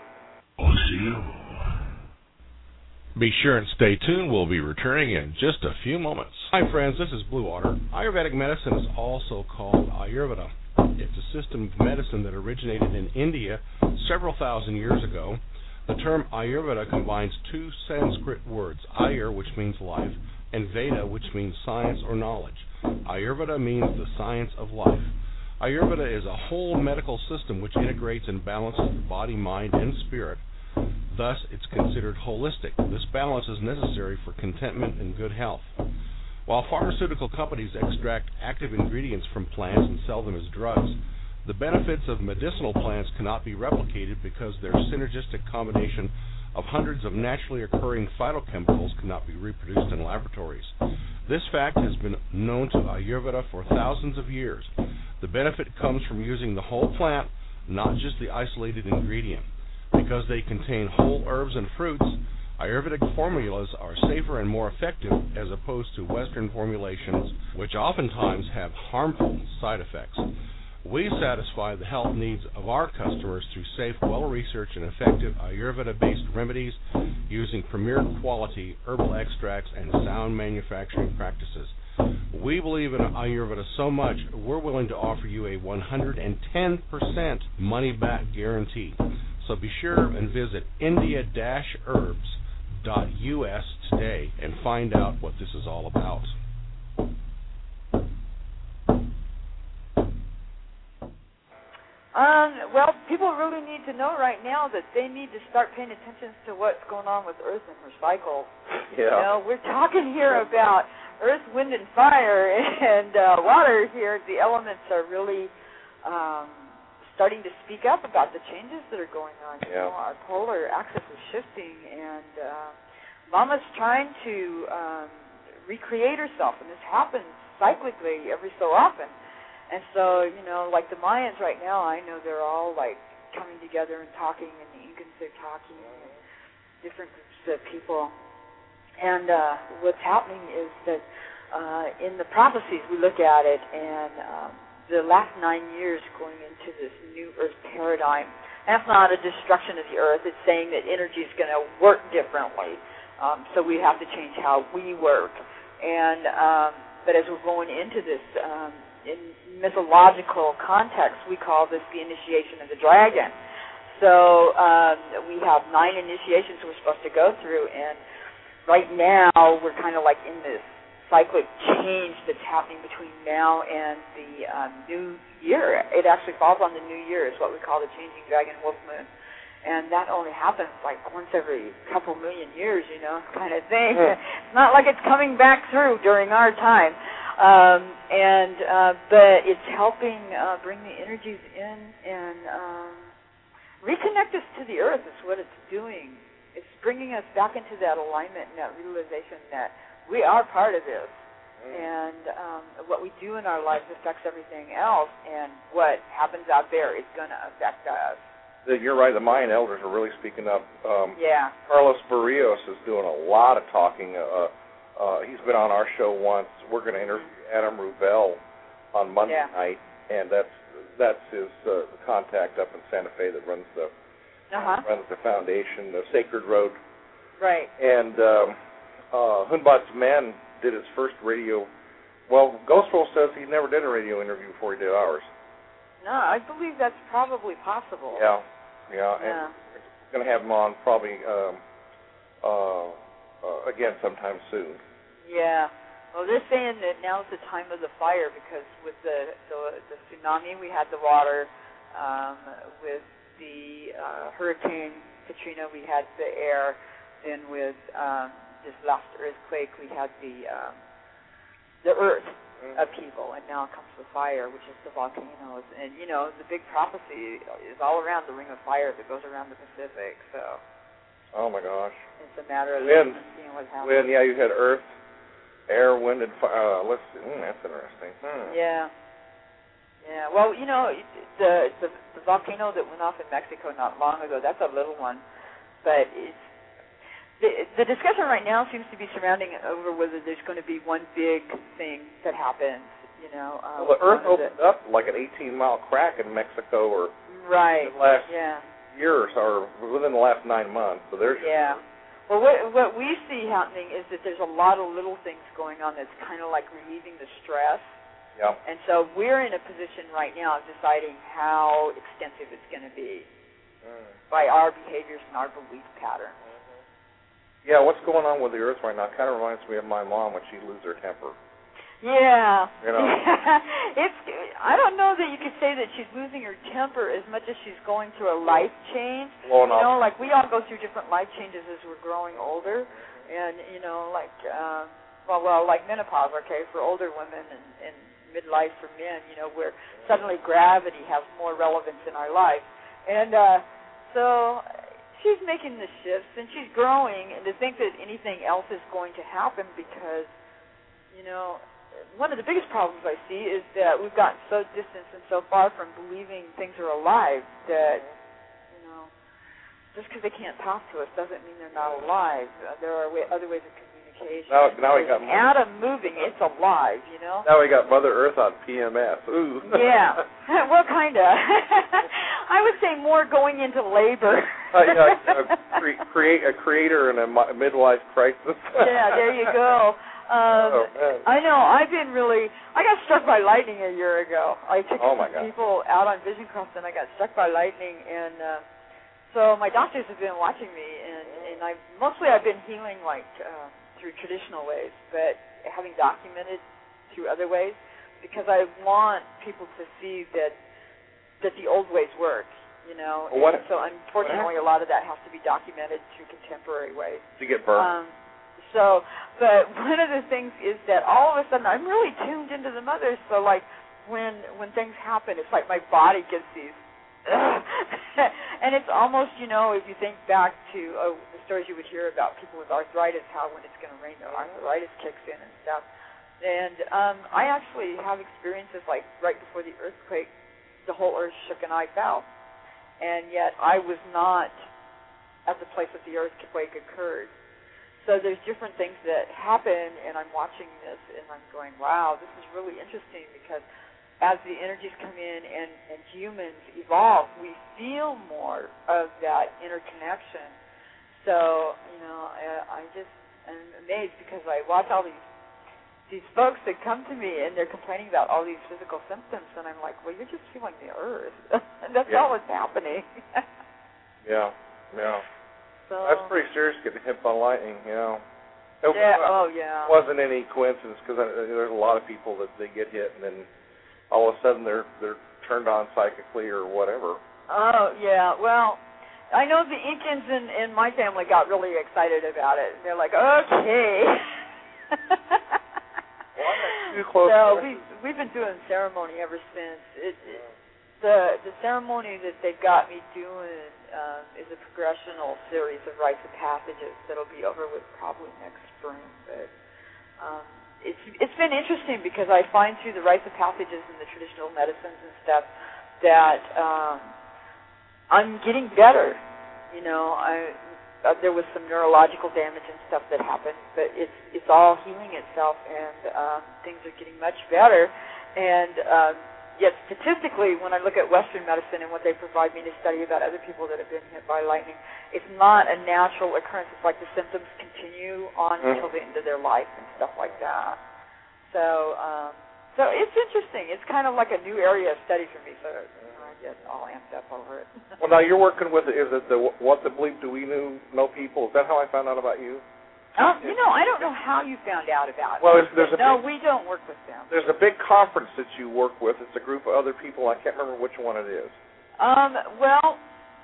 Be sure and stay tuned. We'll be returning in just a few moments. Hi, friends. This is Blue Water. Ayurvedic medicine is also called Ayurveda. It's a system of medicine that originated in India several thousand years ago. The term Ayurveda combines two Sanskrit words, Ayur, which means life, and Veda, which means science or knowledge. Ayurveda means the science of life. Ayurveda is a whole medical system which integrates and balances the body, mind, and spirit. Thus, it's considered holistic. This balance is necessary for contentment and good health. While pharmaceutical companies extract active ingredients from plants and sell them as drugs, the benefits of medicinal plants cannot be replicated because their synergistic combination of hundreds of naturally occurring phytochemicals cannot be reproduced in laboratories. This fact has been known to Ayurveda for thousands of years. The benefit comes from using the whole plant, not just the isolated ingredient. Because they contain whole herbs and fruits, Ayurvedic formulas are safer and more effective as opposed to Western formulations, which oftentimes have harmful side effects. We satisfy the health needs of our customers through safe, well-researched, and effective Ayurveda-based remedies using premier quality herbal extracts and sound manufacturing practices. We believe in Ayurveda so much, we're willing to offer you a one hundred ten percent money-back guarantee. So be sure and visit india dash herbs dot U S today and find out what this is all about. Um, well, people really need to know right now that they need to start paying attention to what's going on with Earth and her cycles. Yeah. You know, we're talking here about Earth, wind, and fire, and uh, water here. The elements are really um, starting to speak up about the changes that are going on. You Yeah. know, our polar axis is shifting, and uh, Mama's trying to um, recreate herself, and this happens cyclically every so often. And so, you know, like the Mayans right now, I know they're all, like, coming together and talking, and the Incans are talking, and different groups of people. And uh, what's happening is that uh, in the prophecies, we look at it, and um, the last nine years going into this new Earth paradigm, that's not a destruction of the Earth. It's saying that energy is going to work differently. Um, so we have to change how we work. And um, but as we're going into this, um, in mythological context, we call this the initiation of the dragon. So um, we have nine initiations we're supposed to go through, and right now we're kind of like in this cyclic change that's happening between now and the um, new year. It actually falls on the new year. It's what we call the changing dragon wolf moon. And that only happens like once every couple million years, you know, kind of thing. Yeah. It's not like it's coming back through during our time. Um, and uh, but it's helping uh, bring the energies in and um, reconnect us to the Earth is what it's doing. It's bringing us back into that alignment and that realization that we are part of this. Mm. And um, what we do in our lives affects everything else, and what happens out there is going to affect us. You're right. The Mayan elders are really speaking up. Um, yeah. Carlos Barrios is doing a lot of talking. Uh, uh, he's been on our show once. We're going to interview Adam Rubel on Monday yeah. night, and that's that's his uh, contact up in Santa Fe that runs the uh-huh. runs the foundation, the Sacred Road. Right. And um, uh, Hunbat's Man did his first radio. Well, Ghostful says he never did a radio interview before he did ours. No, I believe that's probably possible. Yeah. Yeah, yeah. and we're going to have him on probably um, uh, uh, again sometime soon. Yeah. Well, they're saying that now's the time of the fire because with the the, the tsunami, we had the water. Um, with the uh, Hurricane Katrina, we had the air. Then with um, this last earthquake, we had the um, the earth. Upheaval, and now comes the fire, which is the volcanoes. And, you know, the big prophecy is all around the ring of fire that goes around the Pacific, so. Oh, my gosh. It's a matter of wind. seeing what happens. Wind, yeah, you had earth, air, wind, and fire. Uh, let's see. Mm, that's interesting. Hmm. Yeah. Yeah, well, you know, the, the the volcano that went off in Mexico not long ago, that's a little one, but it's The, the discussion right now seems to be surrounding over whether there's going to be one big thing that happens, you know. Uh, well, the Earth opened the, up like an eighteen-mile crack in Mexico or right, in the last yeah. year or so, or within the last nine months. So there's yeah. Well, what, what we see happening is that there's a lot of little things going on that's kind of like relieving the stress. Yeah. And so we're in a position right now of deciding how extensive it's going to be mm. by our behaviors and our belief patterns. Yeah, what's going on with the Earth right now kind of reminds me of my mom when she loses her temper. Yeah. You know? it's. I don't know that you could say that she's losing her temper as much as she's going through a life change. Well, you know, like we all go through different life changes as we're growing older, and you know, like uh, well, well, like menopause, okay, for older women, and, and midlife for men. You know, where suddenly gravity has more relevance in our life, and uh, so she's making the shifts and she's growing, and to think that anything else is going to happen because, you know. One of the biggest problems I see is that we've gotten so distant and so far from believing things are alive that, you know, just because they can't talk to us doesn't mean they're not alive. Uh, there are way, other ways of communication. Now, now we got an atom moving, it's alive, you know. Now we got Mother Earth on P M S. Ooh. Yeah, well, kind of. I would say more going into labor. uh, yeah, uh, cre- create a creator in a midlife crisis. Yeah, there you go. Um, oh, man. I know. I've been really. I got struck by lightning a year ago. I took oh, some people out on Vision Quest, and I got struck by lightning. And uh, so my doctors have been watching me, and, and I mostly I've been healing like uh, through traditional ways, but having documented through other ways because I want people to see that that the old ways work. You know. Well, what, so unfortunately, a lot of that has to be documented through contemporary ways. Did you get burned? Um, So, but one of the things is that all of a sudden I'm really tuned into the mothers. So, like when when things happen, it's like my body gets these, and it's almost, you know, if you think back to uh, the stories you would hear about people with arthritis, how when it's going to rain, their arthritis kicks in and stuff. And um, I actually have experiences like right before the earthquake, the whole earth shook and I fell, and yet I was not at the place that the earthquake occurred. So there's different things that happen, and I'm watching this, and I'm going, wow, this is really interesting because as the energies come in and, and humans evolve, we feel more of that interconnection. So, you know, I, I just am amazed because I watch all these these folks that come to me, and they're complaining about all these physical symptoms, and I'm like, well, you're just feeling the earth. And that's yeah. all that's happening. yeah, yeah. So, that's pretty serious getting hit by lightning, you know. It yeah, was, oh, yeah. It wasn't any coincidence because there's a lot of people that they get hit and then all of a sudden they're they're turned on psychically or whatever. Oh, yeah. Well, I know the Incans in, in my family got really excited about it. They're like, okay. Well, I'm not too close so to we, we've been doing ceremony ever since. It, it, the the ceremony that they've got me doing um, is a progressional series of rites of passages that'll be over with probably next spring. But um, it's it's been interesting because I find through the rites of passages and the traditional medicines and stuff that um, I'm getting better. You know, I uh, there was some neurological damage and stuff that happened, but it's it's all healing itself, and um, things are getting much better. And um, Yet statistically, when I look at Western medicine and what they provide me to study about other people that have been hit by lightning, it's not a natural occurrence. It's like the symptoms continue on mm. until the end of their life and stuff like that. So, um, so it's interesting. It's kind of like a new area of study for me. So you know, I get all amped up over it. Well, now you're working with is it the What the Bleep Do We Know Know People? Is that how I found out about you? Um, you know, I don't know how you found out about well, it. There's a no, big, we don't work with them. There's a big conference that you work with. It's a group of other people. I can't remember which one it is. Um, well,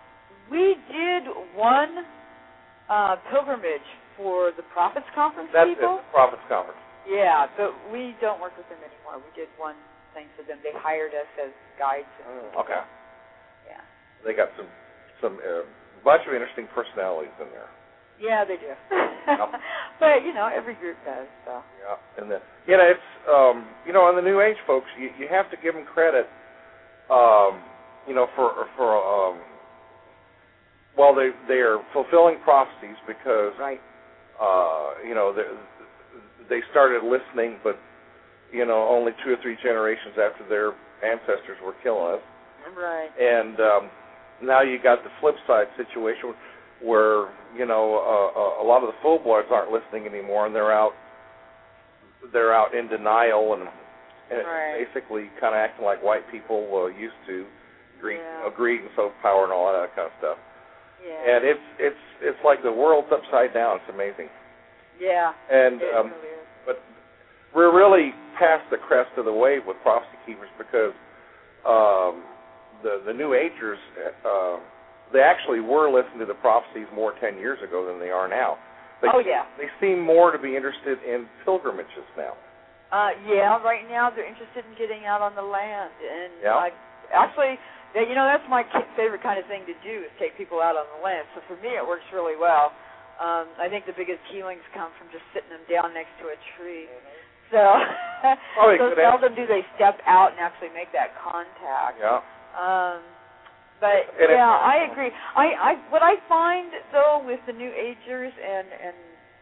we did one uh, pilgrimage for the Prophets Conference That's people. That's it, the Prophets Conference. Yeah, but we don't work with them anymore. We did one thing for them. They hired us as guides. And mm, okay. Yeah. They got some some uh, bunch of interesting personalities in there. Yeah, they do. Yep. But, you know, every group does, so. Yeah, and the, you know, it's, um, you know, on the New Age folks, you, you have to give them credit, um, you know, for, for um, well, they, they are fulfilling prophecies because, right. uh, you know, they, they started listening, but, you know, only two or three generations after their ancestors were killing us. Right. And um, now you got the flip side situation where, you know, uh, a lot of the full-bloods aren't listening anymore, and they're out they're out in denial and, and right. basically kind of acting like white people uh, used to, greed, yeah. uh, greed and self-power and all that kind of stuff. Yeah. And it's it's it's like the world's upside down. It's amazing. Yeah. And it um, really is. but we're really past the crest of the wave with prophecy keepers because um, the the New Agers, uh, they actually were listening to the prophecies more ten years ago than they are now. They, oh yeah. They seem more to be interested in pilgrimages now. Uh, yeah, right now they're interested in getting out on the land, and yeah. I, actually, you know, that's my favorite kind of thing to do is take people out on the land. So for me, it works really well. Um, I think the biggest healings come from just sitting them down next to a tree. Mm-hmm. So, oh, so seldom do they step out and actually make that contact. Yeah. Um, but and yeah, I agree. I, I what I find though with the New Agers and and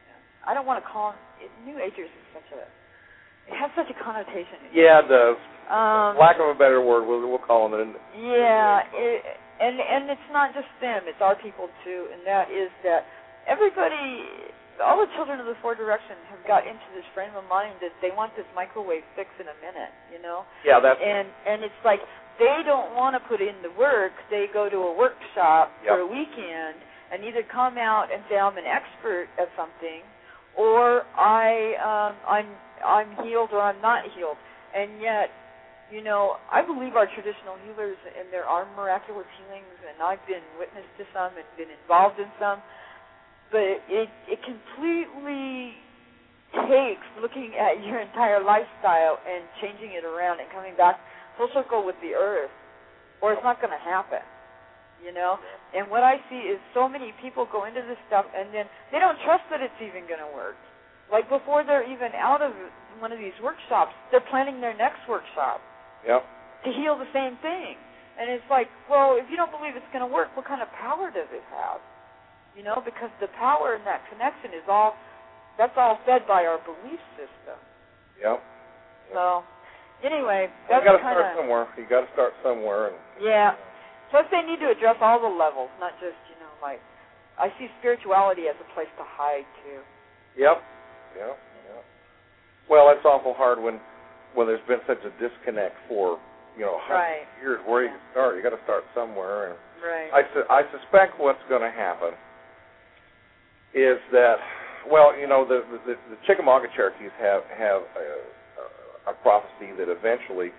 I don't want to call them New Agers is such a it has such a connotation. Yeah, it does. Um, Lack of a better word, we'll, we'll call them. Yeah, it, and and it's not just them; it's our people too. And that is that everybody, all the children of the Four Directions, have got into this frame of mind that they want this microwave fix in a minute. You know? Yeah, that's. And and it's like they don't want to put in the work. They go to a workshop yep. for a weekend and either come out and say I'm an expert at something, or I um, I'm I'm healed or I'm not healed. And yet, you know, I believe our traditional healers, and there are miraculous healings, and I've been witness to some and been involved in some, but it it completely takes looking at your entire lifestyle and changing it around and coming back full circle with the earth, or it's not going to happen, you know? And what I see is so many people go into this stuff, and then they don't trust that it's even going to work. Like before they're even out of one of these workshops, they're planning their next workshop yep. to heal the same thing. And it's like, well, if you don't believe it's going to work, what kind of power does it have? You know, because the power in that connection is all, that's all fed by our belief system. Yep. yep. So, anyway, well, that's you got to kind of... start somewhere. You got to start somewhere. And, yeah. Plus they need to address all the levels, not just, you know, like, I see spirituality as a place to hide, too. Yep. Yeah, yeah. Well, it's awful hard when, when there's been such a disconnect for, you know, right. years. Where yeah. you start, you got to start somewhere. And right. I, su- I suspect what's going to happen is that, well, you know, the the, the Chickamauga Cherokees have have a, a prophecy that eventually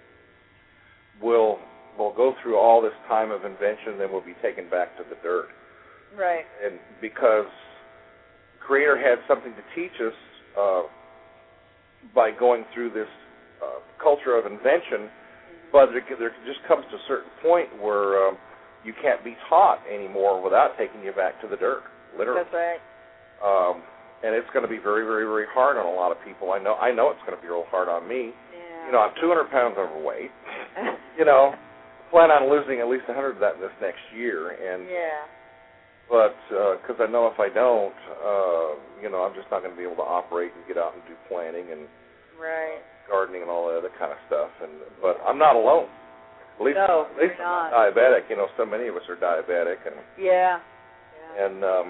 will will go through all this time of invention, then will be taken back to the dirt. Right. And because Creator had something to teach us uh, by going through this uh, culture of invention, mm-hmm. but there, there just comes to a certain point where um, you can't be taught anymore without taking you back to the dirt, literally. That's right. Um, and it's going to be very, very, very hard on a lot of people. I know. I know it's going to be real hard on me. Yeah. You know, I'm two hundred pounds overweight. you know, plan on losing at least one hundred of that this next year, and. Yeah. But because uh, I know if I don't, uh, you know, I'm just not going to be able to operate and get out and do planting and right. gardening and all that other kind of stuff. And but I'm not alone. At least, no, at least you're I'm not. not diabetic. You know, so many of us are diabetic. And yeah. yeah. And um,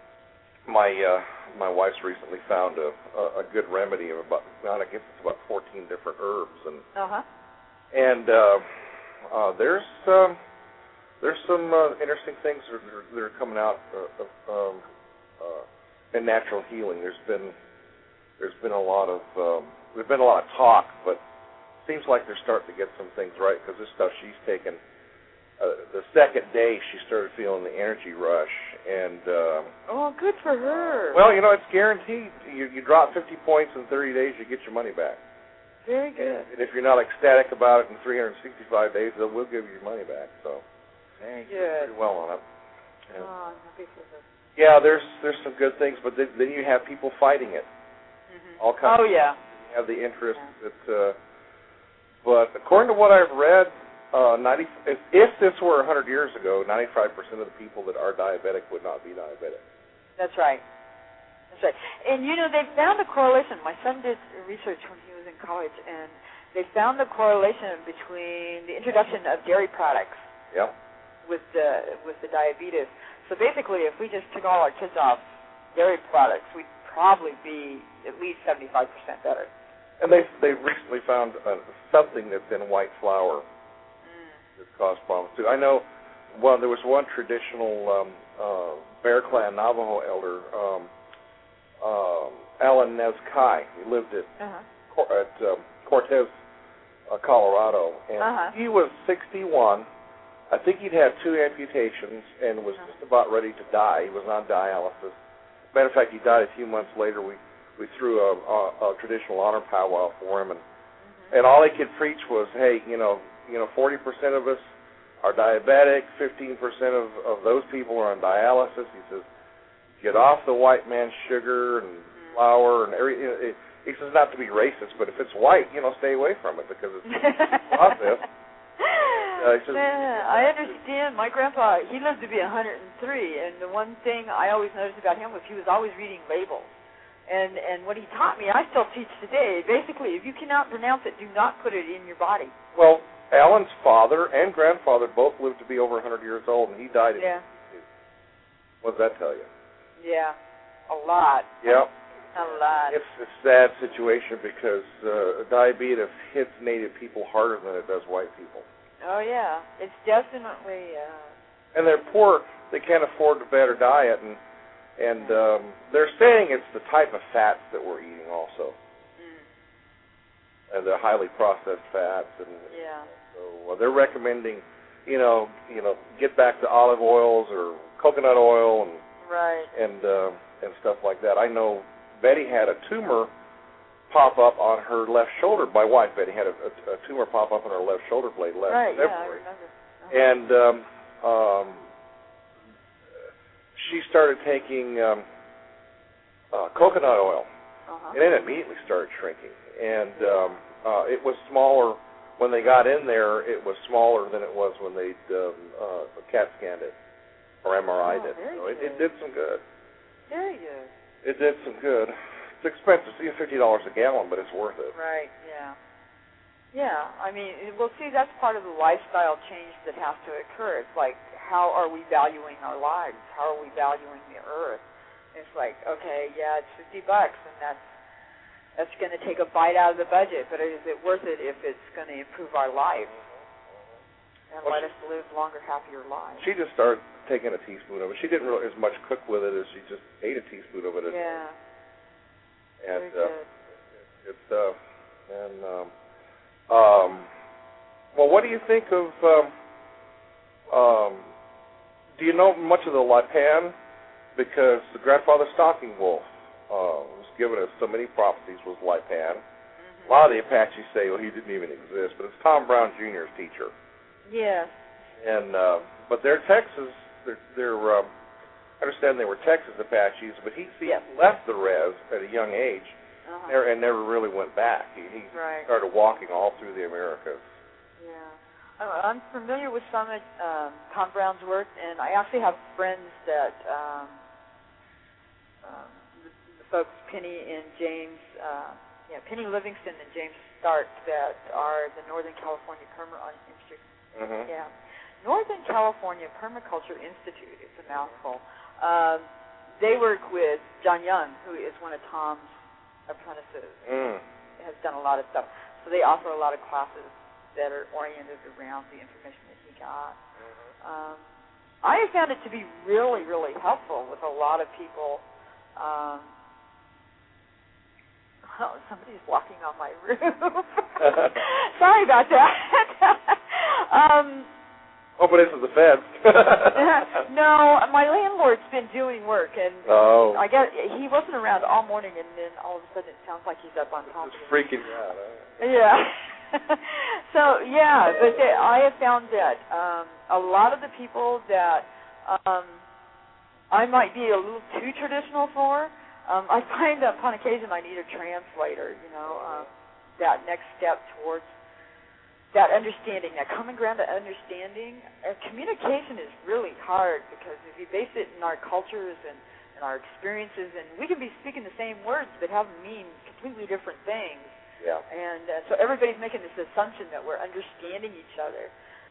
my uh, my wife's recently found a, a, a good remedy of about I guess it's about fourteen different herbs and uh-huh. and uh, uh, there's. Um, There's some uh, interesting things that are, that are coming out uh, um, uh, in natural healing. There's been there's been a lot of um, there's been a lot of talk, but it seems like they're starting to get some things right because this stuff she's taken. Uh, the second day, she started feeling the energy rush, and um, oh, good for her. Well, you know, it's guaranteed. You you drop fifty points in thirty days, you get your money back. Very good. And, and if you're not ecstatic about it in three hundred sixty-five days, they'll will give you your money back. So. Very good. Pretty well on it. And oh, I'm happy for her. Yeah, there's there's some good things, but then, then you have people fighting it. Mm-hmm. All kinds. Oh yeah. You have the interest yeah. that. Uh, but according to what I've read, uh, ninety if, if this were one hundred years ago, ninety-five percent of the people that are diabetic would not be diabetic. That's right. That's right. And you know they found a correlation. My son did research when he was in college, and they found the correlation between the introduction of dairy products. Yep. with the with the diabetes. So basically, if we just took all our kids off dairy products, we'd probably be at least seventy-five percent better. And they they've recently found uh, something that's in white flour mm. that's caused problems too. I know. Well, there was one traditional um, uh, Bear Clan Navajo elder. Um, um, Alan Nezkai. He lived at Uh-huh. Cor- at um, Cortez, uh, Colorado, and Uh-huh. he was sixty-one. I think he'd had two amputations and was Uh-huh. just about ready to die. He was on dialysis. Matter of fact, he died a few months later. We we threw a, a, a traditional honor powwow for him, and Mm-hmm. and all he could preach was, hey, you know, you know, forty percent of us are diabetic, fifteen percent of of those people are on dialysis. He says, get off the white man's sugar and Mm-hmm. flour and every. You know, it, he says not to be racist, but if it's white, you know, stay away from it because it's processed. Uh, he says, yeah, I understand. My grandpa, he lived to be one hundred three, and the one thing I always noticed about him was he was always reading labels. And and what he taught me, I still teach today. Basically, if you cannot pronounce it, do not put it in your body. Well, Alan's father and grandfather both lived to be over one hundred years old, and he died at Yeah. sixty-two. What does that tell you? Yeah, a lot. Yeah. A lot. It's a sad situation because uh, diabetes hits Native people harder than it does white people. Oh, yeah. It's definitely... Uh, And they're poor. They can't afford a better diet, and and um, they're saying it's the type of fats that we're eating also, mm, and the highly processed fats. And yeah. so uh, they're recommending, you know, you know, get back to olive oils or coconut oil and Right. and uh, and stuff like that. I know Betty had a tumor pop up on her left shoulder. My wife, Betty, had a, a, a tumor pop up on her left shoulder blade last Right, yeah, I February. remember. Uh-huh. And um, um, she started taking um, uh, coconut oil, Uh-huh. and it immediately started shrinking. And um, uh, it was smaller when they got in there. It was smaller than it was when they um, uh, CAT scanned it or M R I'd Oh, it. very So it, it good. did some good. Very good. It did some good. It's expensive. See, fifty dollars a gallon, but it's worth it. Right, yeah. Yeah, I mean, it- well, see, that's part of the lifestyle change that has to occur. It's like, how are we valuing our lives? How are we valuing the earth? It's like, okay, yeah, it's fifty bucks, and that's that's going to take a bite out of the budget, but is it worth it if it's going to improve our life and Well, let us live longer, happier lives? She just started taking a teaspoon of it. She didn't really as much cook with it as she just ate a teaspoon of it. A Yeah, day. And very uh, good. it's uh, and um, um, well, what do you think of? Um, um, do you know much of the Lipan? Because the grandfather Stalking Wolf uh, was given us so many prophecies was Lipan. Mm-hmm. A lot of the Apaches say, well, he didn't even exist, but it's Tom Brown Junior's teacher. Yes. And uh, but they're Texas. They're, they're um, I understand they were Texas Apaches, but he, he Yep. left the res at a young age Uh-huh. never, and never really went back. He, he Right. started walking all through the Americas. Yeah. I'm I'm familiar with some of um, Tom Brown's work, and I actually have friends that, um, um, the, the folks, Penny and James, uh, yeah, Penny Livingston and James Stark, that are the Northern California Perma Institute. Mm-hmm. Yeah. Northern California Permaculture Institute. It's a mouthful. Um, they work with John Young, who is one of Tom's apprentices. Mm. Has done a lot of stuff. So they offer a lot of classes that are oriented around the information that he got. Um, I have found it to be really, really helpful with a lot of people. Um, oh, somebody's walking on my roof. Sorry about that. um, Oh, but this is the feds. no, my landlord's been doing work, and Oh. I guess he wasn't around all morning, and then all of a sudden it sounds like he's up on top of It's me. freaking you out. Huh? Yeah. So, yeah, but they, I have found that um, a lot of the people that um, I might be a little too traditional for, um, I find that upon occasion I need a translator, you know, um, that next step towards that understanding, that common ground of understanding. Uh, communication is really hard because if you base it in our cultures and, and our experiences, and we can be speaking the same words but have mean completely different things. Yeah. And uh, so everybody's making this assumption that we're understanding each other.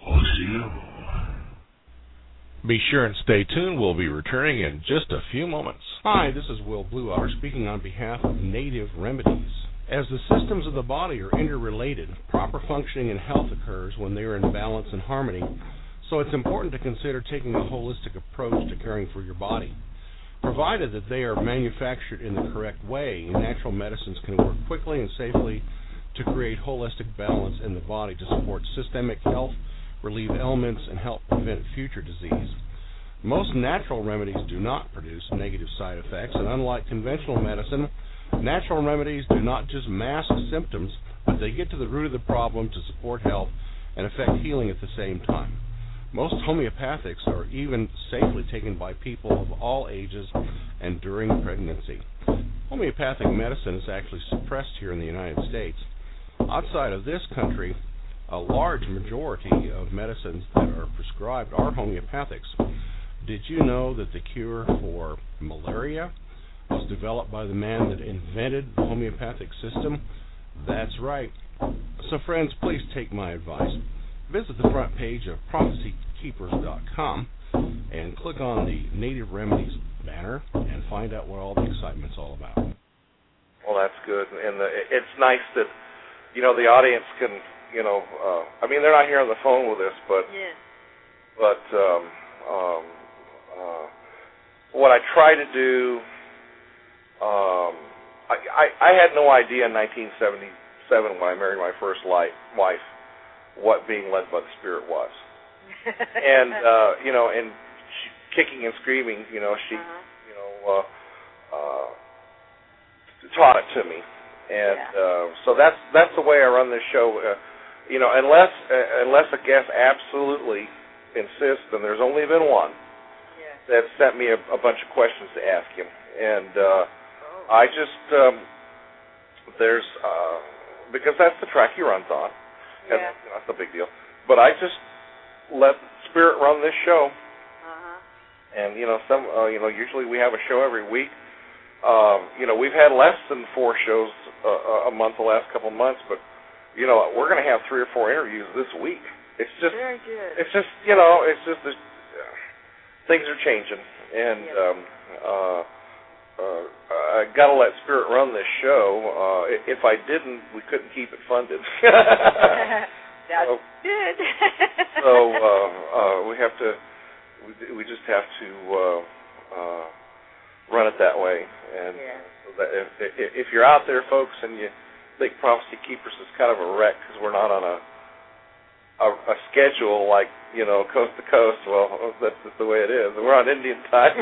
Be sure and stay tuned. We'll be returning in just a few moments. Hi, this is Will Blueotter speaking on behalf of Native Remedies. As the systems of the body are interrelated, proper functioning and health occurs when they are in balance and harmony, so it's important to consider taking a holistic approach to caring for your body. Provided that they are manufactured in the correct way, natural medicines can work quickly and safely to create holistic balance in the body to support systemic health, relieve ailments, and help prevent future disease. Most natural remedies do not produce negative side effects, and unlike conventional medicine, natural remedies do not just mask symptoms, but they get to the root of the problem to support health and affect healing at the same time. Most homeopathics are even safely taken by people of all ages and during pregnancy. Homeopathic medicine is actually suppressed here in the United States. Outside of this country, a large majority of medicines that are prescribed are homeopathics. Did you know that the cure for malaria was developed by the man that invented the homeopathic system? That's right. So friends, please take my advice. Visit the front page of prophecy keepers dot com and click on the Native Remedies banner and find out what all the excitement's all about. Well, that's good. And the, it's nice that, you know, the audience can, you know, uh, I mean, they're not here on the phone with us, but, yeah. but um, um, uh, what I try to do, um, I, I, I had no idea in nineteen seventy-seven when I married my first life, wife what being led by the Spirit was. And, uh, you know, and she, kicking and screaming, you know, she, uh-huh. you know, uh, uh, taught it to me. And yeah. uh, so that's that's the way I run this show. Uh, you know, unless uh, unless a guest absolutely insists, and there's only been one yeah. that sent me a, a bunch of questions to ask him. And uh, oh. I just, um, there's, uh, because that's the track he runs on. And Yeah. that's no big deal. But I just let Spirit run this show. Uh-huh. And, you know, some, uh, you know, usually we have a show every week. Um, you know, we've had less than four shows uh, a month the last couple of months, but, you know, we're going to have three or four interviews this week. It's just, Very good. it's just, you know, it's just, uh, things are changing. And yep. um, uh, uh, I got to let Spirit run this show. Uh, if I didn't, we couldn't keep it funded. That's so, good. so uh, uh, we have to, we, we just have to uh, uh, run it that way. And yeah. so that if, if you're out there, folks, and you think Prophecy Keepers is kind of a wreck because we're not on a, a a schedule like, you know, coast to coast, well, that's just the way it is. We're on Indian time.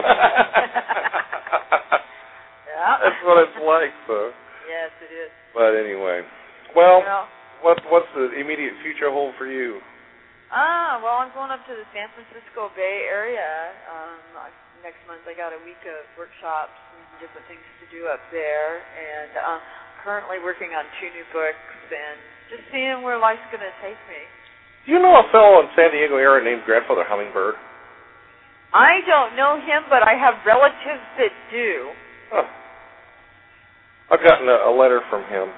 Yeah. That's what it's like. So. Yes, it is. But anyway, well, well what what's the immediate future hold for you? Ah, well, I'm going up to the San Francisco Bay Area. Um, next month I got a week of workshops and different things to do up there, and uh, currently working on two new books and just seeing where life's going to take me. Do you know a fellow in San Diego area named Grandfather Hummingbird? I don't know him, but I have relatives that do. Huh. I've gotten a, a letter from him.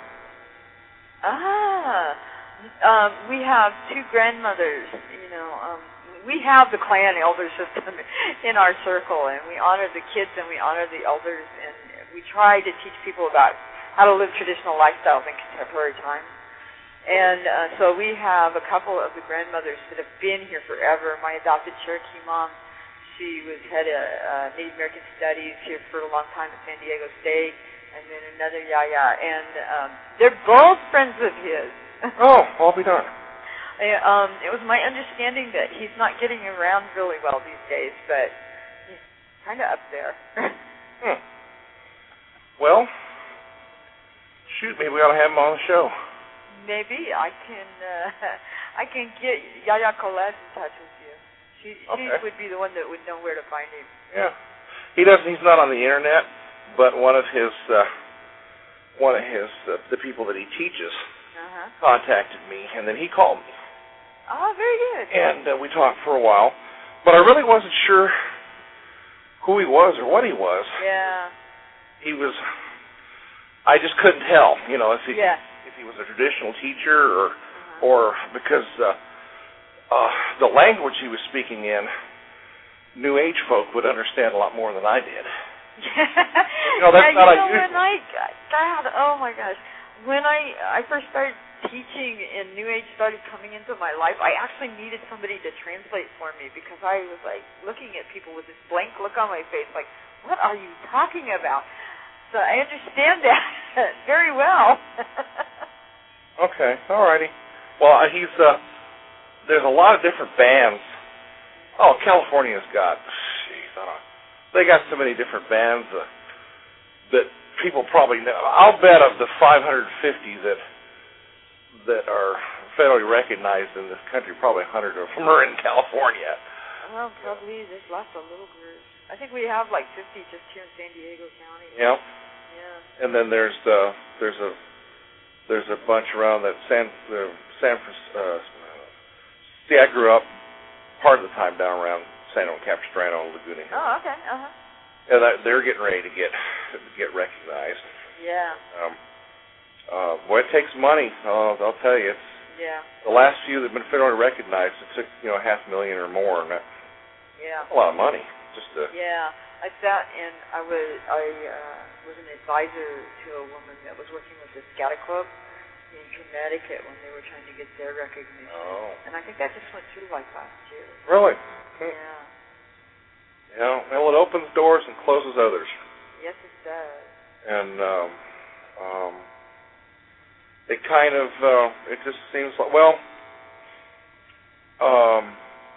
Ah, um, we have two grandmothers, you know, um, we have the clan elder system in our circle, and we honor the kids and we honor the elders, and we try to teach people about how to live traditional lifestyles in contemporary times. And uh, so we have a couple of the grandmothers that have been here forever. My adopted Cherokee mom, she was head of uh, Native American Studies here for a long time at San Diego State. And then another Yaya, and um, they're both friends of his. Oh, I'll be darned. I, um, it was my understanding that he's not getting around really well these days, but he's kind of up there. hmm. Well, shoot, maybe we ought to have him on the show. Maybe I can. Uh, I can get Yaya Colette in touch with you. She, okay. she would be the one that would know where to find him. Yeah, he doesn't. He's not on the internet. But one of his, uh, one of his, uh, the people that he teaches, uh-huh. contacted me, and then he called me. Oh, very good. And uh, we talked for a while, but I really wasn't sure who he was or what he was. Yeah. He was. I just couldn't tell, you know, if he yeah. if he was a traditional teacher or uh-huh. or because uh, uh, the language he was speaking in, New Age folk would understand a lot more than I did. No, that's yeah, not you know, unusual. when I, God, oh my gosh, when I I first started teaching and New Age started coming into my life, I actually needed somebody to translate for me because I was like looking at people with this blank look on my face, like, what are you talking about? So I understand that very well. Okay, all righty. Well, he's uh, there's a lot of different bands. Oh, California's got, geez, I don't know. They got so many different bands uh, that people probably know. I'll bet of the five hundred fifty that that are federally recognized in this country, probably one hundred of them are in California. Well, probably there's lots of little groups. I think we have like fifty just here in San Diego County. Yeah. Yeah. And then there's uh, there's a there's a bunch around that San uh, San uh, see, I grew up part of the time down around San Juan Capistrano and Laguna Hills. Oh, okay. Uh huh. And they're getting ready to get get recognized. Yeah. Um, uh, boy, it takes money. Uh, I'll tell you, it's yeah. the last few that have been federally recognized. It took you know half a million or more, and that, yeah, that's a lot of money. Just to yeah. I sat and I was I uh, was an advisor to a woman that was working with the Scouting Club in Connecticut when they were trying to get their recognition. Oh. And I think that just went through like last year. Really? Yeah. Yeah. Well, it opens doors and closes others. Yes, it does. And um, um, it kind of uh, it just seems like well, um,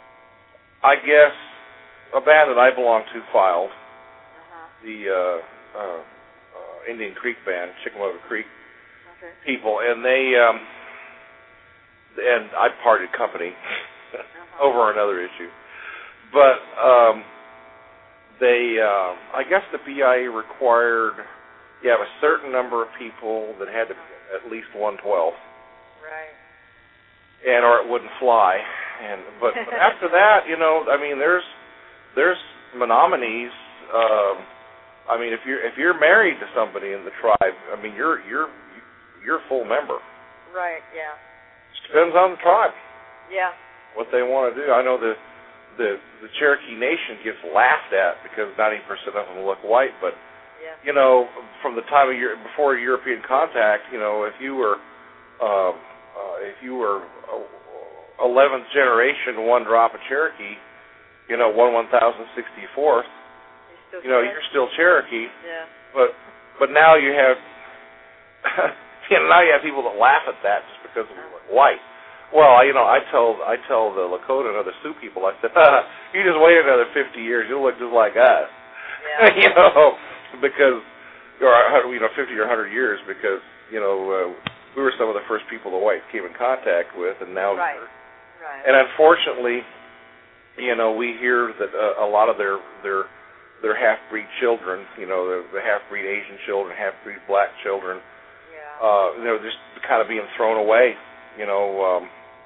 I guess. A band that I belong to filed, uh-huh. the uh, uh, uh, Indian Creek Band, Chickamauga Creek okay. people, and they um, and I parted company uh-huh. over another issue, but um, they, uh, I guess the B I A required you have a certain number of people that had to be at least one twelfth, right, and or it wouldn't fly, and but, but after that, you know, I mean, there's There's monominees. Um, I mean, if you're if you're married to somebody in the tribe, I mean, you're you're you're a full member. Right. Yeah. Just depends on the tribe. Yeah. What they want to do. I know the the the Cherokee Nation gets laughed at because ninety percent of them look white, but yeah. you know, from the time of your before European contact, you know, if you were um, uh, if you were eleventh generation one drop of Cherokee. You know, one one thousand sixty fourth. You know, you're still Cherokee. Yeah. But but now you have, you know, now you have people that laugh at that just because we look white. Well, you know, I tell I tell the Lakota and other Sioux people, I said, you just wait another fifty years, you'll look just like us. Yeah. you know, because or you know, fifty or a hundred years, because you know uh, we were some of the first people the whites came in contact with, and now. Right. We're, right. And unfortunately. You know, we hear that uh, a lot of their their their half-breed children, you know, the, the half-breed Asian children, half-breed black children, yeah. uh, you know, just kind of being thrown away, you know, um,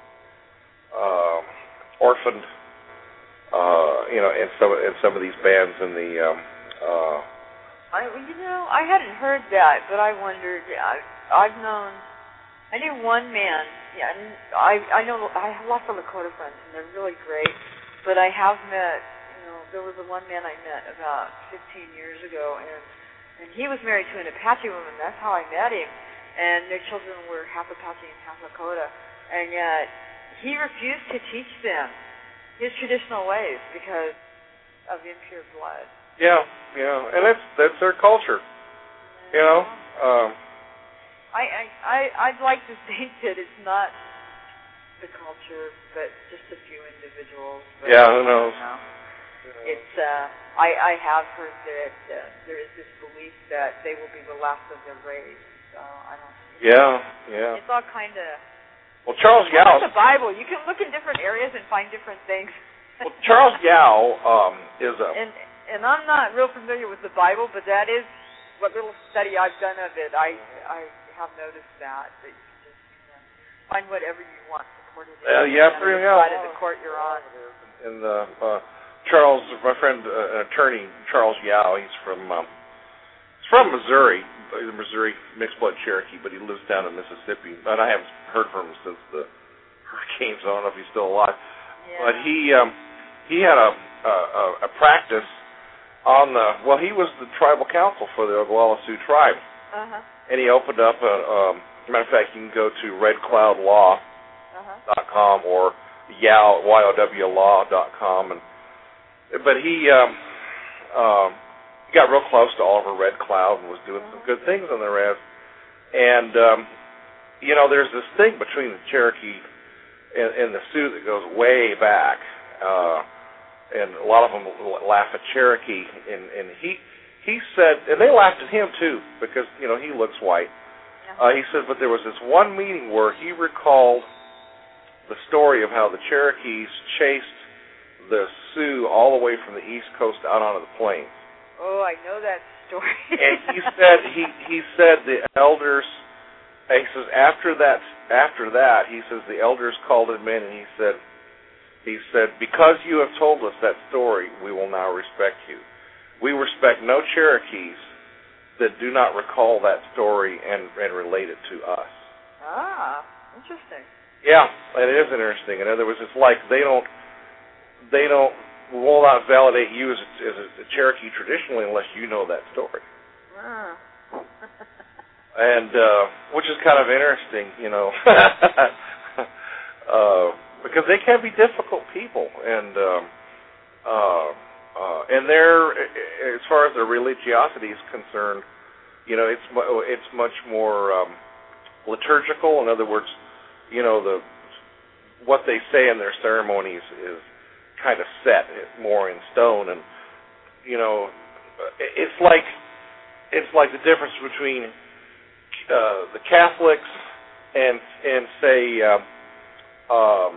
uh, orphaned, uh, you know, in some in some of these bands in the. Um, uh, I you know I hadn't heard that, but I wondered. I, I've known. I knew one man. Yeah, I I know I have lots of Lakota friends, and they're really great. But I have met, you know, there was the one man I met about fifteen years ago, and and he was married to an Apache woman. That's how I met him. And their children were half Apache and half Lakota. And yet he refused to teach them his traditional ways because of impure blood. Yeah, yeah, and that's that's their culture, you know. Um, I I I I'd like to think that it's not the culture, but just a few individuals. But yeah, who knows? Know. It's uh, I I have heard that uh, there is this belief that they will be the last of their race. So I don't. Yeah, yeah. It's all kind of. Well, Charles Yao. It's the Bible. You can look in different areas and find different things. Well, Charles Yao um, is a. And and I'm not real familiar with the Bible, but that is what little study I've done of it. I I have noticed that that you can just you know, find whatever you want. Uh, yeah, pretty much. Side of the court you're on. And uh, uh, Charles, my friend, uh, attorney Charles Yao, he's from um, he's from Missouri, he's a Missouri mixed blood Cherokee, but he lives down in Mississippi. And I haven't heard from him since the hurricanes. I don't know if he's still alive. Yeah. But he um, he had a, a a practice on the well, he was the tribal council for the Oglala Sioux tribe, uh-huh. and he opened up a. Um, matter of fact, you can go to Red Cloud Law. Dot com or Yow Y O W Law dot com and but he um, um, he got real close to Oliver Red Cloud and was doing some good things on the rest. And, um, you know, there's this thing between the Cherokee and, and the Sioux that goes way back. Uh, and a lot of them laugh at Cherokee. And, and he he said, and they laughed at him too, because, you know, he looks white. Uh, he said, but there was this one meeting where he recalled the story of how the Cherokees chased the Sioux all the way from the East Coast out onto the plains. Oh, I know that story. And he said he he said the elders. He says after that after that he says the elders called him in and he said he said because you have told us that story, we will now respect you. We respect no Cherokees that do not recall that story and, and relate it to us. Ah, interesting. Yeah, it is interesting. In other words, it's like they don't they don't will not validate you as a, as a Cherokee traditionally unless you know that story. Ah. And uh, which is kind of interesting, you know, uh, because they can be difficult people, and um, uh, uh, and they're, as far as their religiosity is concerned, you know, it's it's much more um, liturgical. In other words, you know, the what they say in their ceremonies is kind of set more in stone, and you know, it's like it's like the difference between uh, the Catholics and and say, uh, um,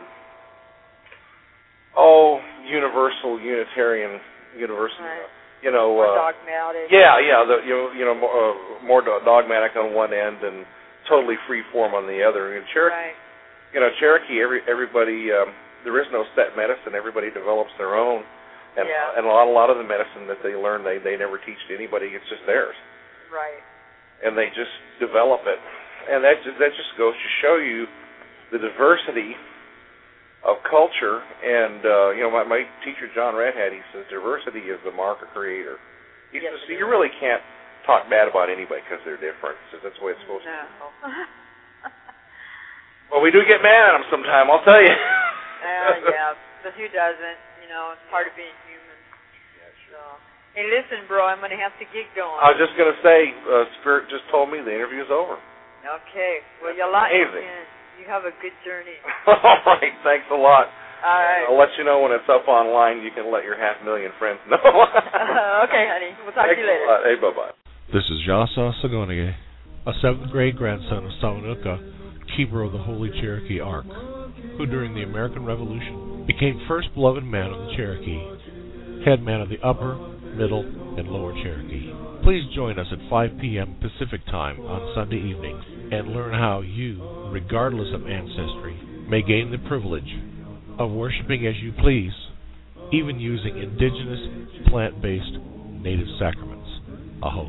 oh, universal Unitarian, universal, right. you know, more uh, dogmatic. Yeah, yeah, the, you know, you know, more, uh, more dogmatic on one end and totally free form on the other. And Cherokee, right. you know, Cherokee, every everybody. Um, There is no set medicine. Everybody develops their own, and yeah. and a lot a lot of the medicine that they learn, they they never teach to anybody. It's just theirs, right? And they just develop it, and that just, that just goes to show you the diversity of culture. And uh, you know, my my teacher John Redhead, he says diversity is the mark of creator. He yes, says so you really can't talk bad about anybody because they're different. He says that's the way it's supposed no. to be. Well, we do get mad at them sometime, I'll tell you. Uh, yeah, but who doesn't? You know, it's part of being human. Yeah, sure. So, hey, listen, bro, I'm going to have to get going. I was just going to say, uh, Spirit just told me the interview's over. Okay. Well, you like amazing. You have a good journey. All right. Thanks a lot. All right. I'll let you know when it's up online. You can let your half million friends know. Okay, honey. We'll talk Thanks to you later. A lot. Hey, bye-bye. This is Jasa Sagonige, a seventh grade grandson of Samanuka, keeper of the Holy Cherokee Ark, who during the American Revolution became first beloved man of the Cherokee, head man of the Upper, Middle, and Lower Cherokee. Please join us at five p.m. Pacific Time on Sunday evenings and learn how you, regardless of ancestry, may gain the privilege of worshiping as you please, even using indigenous, plant-based, native sacraments. Aho.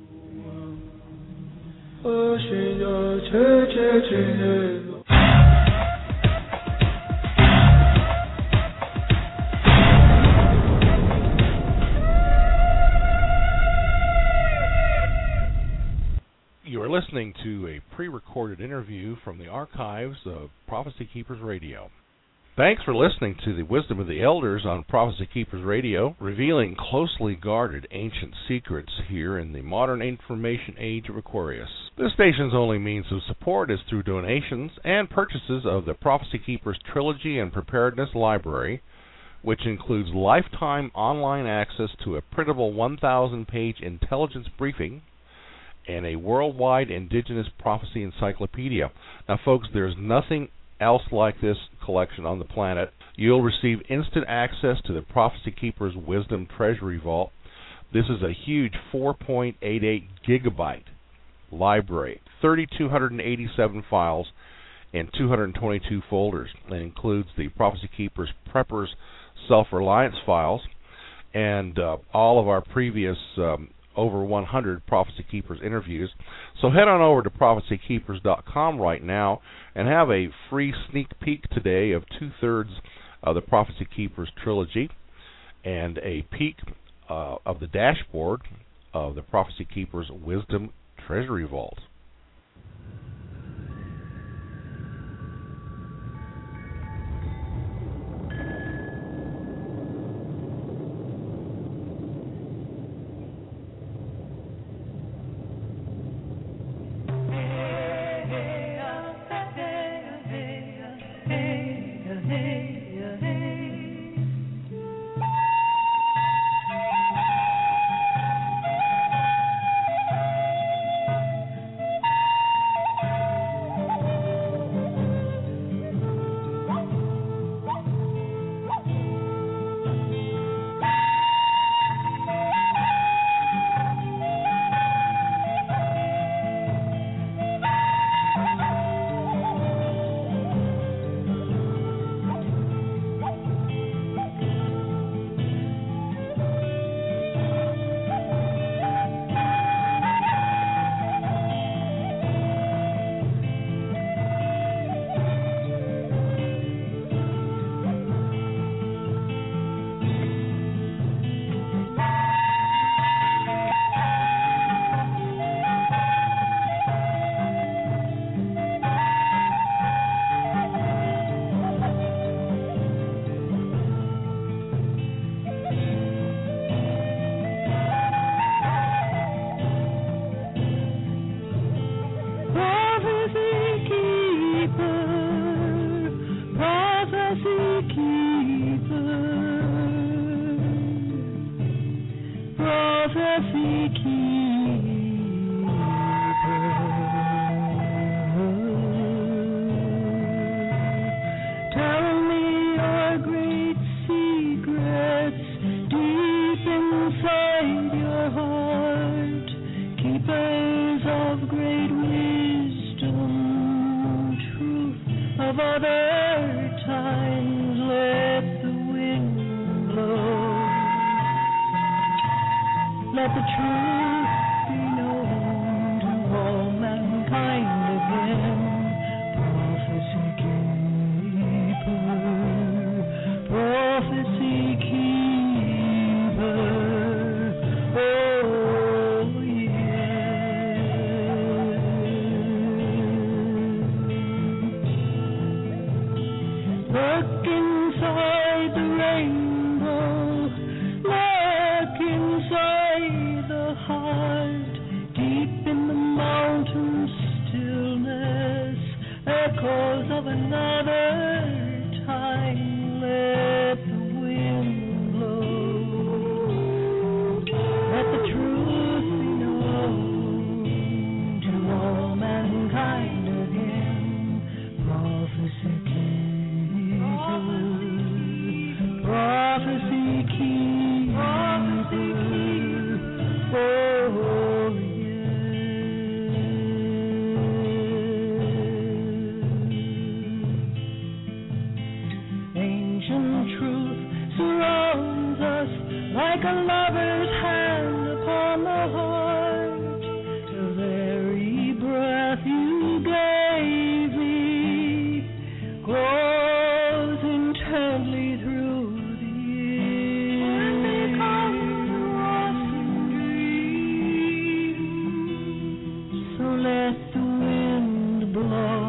You are listening to a pre-recorded interview from the archives of Prophecy Keepers Radio. Thanks for listening to the Wisdom of the Elders on Prophecy Keepers Radio, revealing closely guarded ancient secrets here in the modern information age of Aquarius. This station's only means of support is through donations and purchases of the Prophecy Keepers Trilogy and Preparedness Library, which includes lifetime online access to a printable one thousand page intelligence briefing and a worldwide indigenous prophecy encyclopedia. Now, folks, there's nothing else like this collection on the planet. You'll receive instant access to the Prophecy Keepers Wisdom Treasury Vault. This is a huge four point eight eight gigabyte library, three thousand two hundred eighty-seven files, and two hundred twenty-two folders. It includes the Prophecy Keepers Preppers Self-Reliance files and uh, all of our previous um, over one hundred Prophecy Keepers interviews. So head on over to prophecy keepers dot com right now and have a free sneak peek today of two-thirds of the Prophecy Keepers trilogy and a peek uh, of the dashboard of the Prophecy Keepers Wisdom Treasury Vault. prophecy keeper. Tell me your great secrets deep inside your heart, keepers of great wisdom, truth of other times. Let the wind blow. Let the truth be known to all mankind again. Prophecy keeper, prophecy keeper. Oh yeah. Look inside the rainbow. Look inside the heart, deep in the mountain stillness, echoes of another time. Let the wind blow. Let the truth be known to all mankind again. Prophecy keeper, prophecy keeper. Oh, yeah. Ancient truth surrounds us like a lover's hand upon the heart. The very breath you gave me grows intently through the years. When they come to us in dreams, so let the wind blow.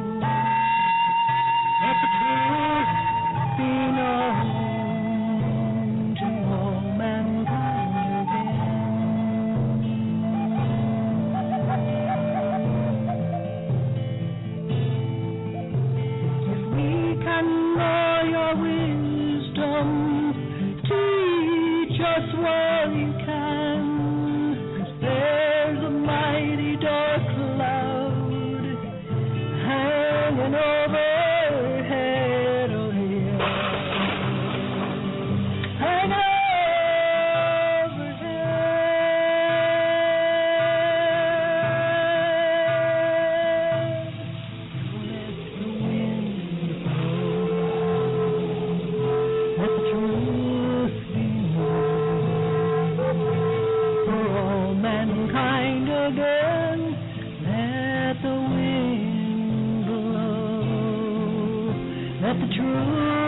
Let the truth be known to all mankind again. If we can know your wisdom, teach us what you can. 'Cause there's a mighty dark cloud hanging overhead, oh yeah, hanging overhead. Let the wind blow. Let the truth be known for all mankind again. Let the wind blow. Let the truth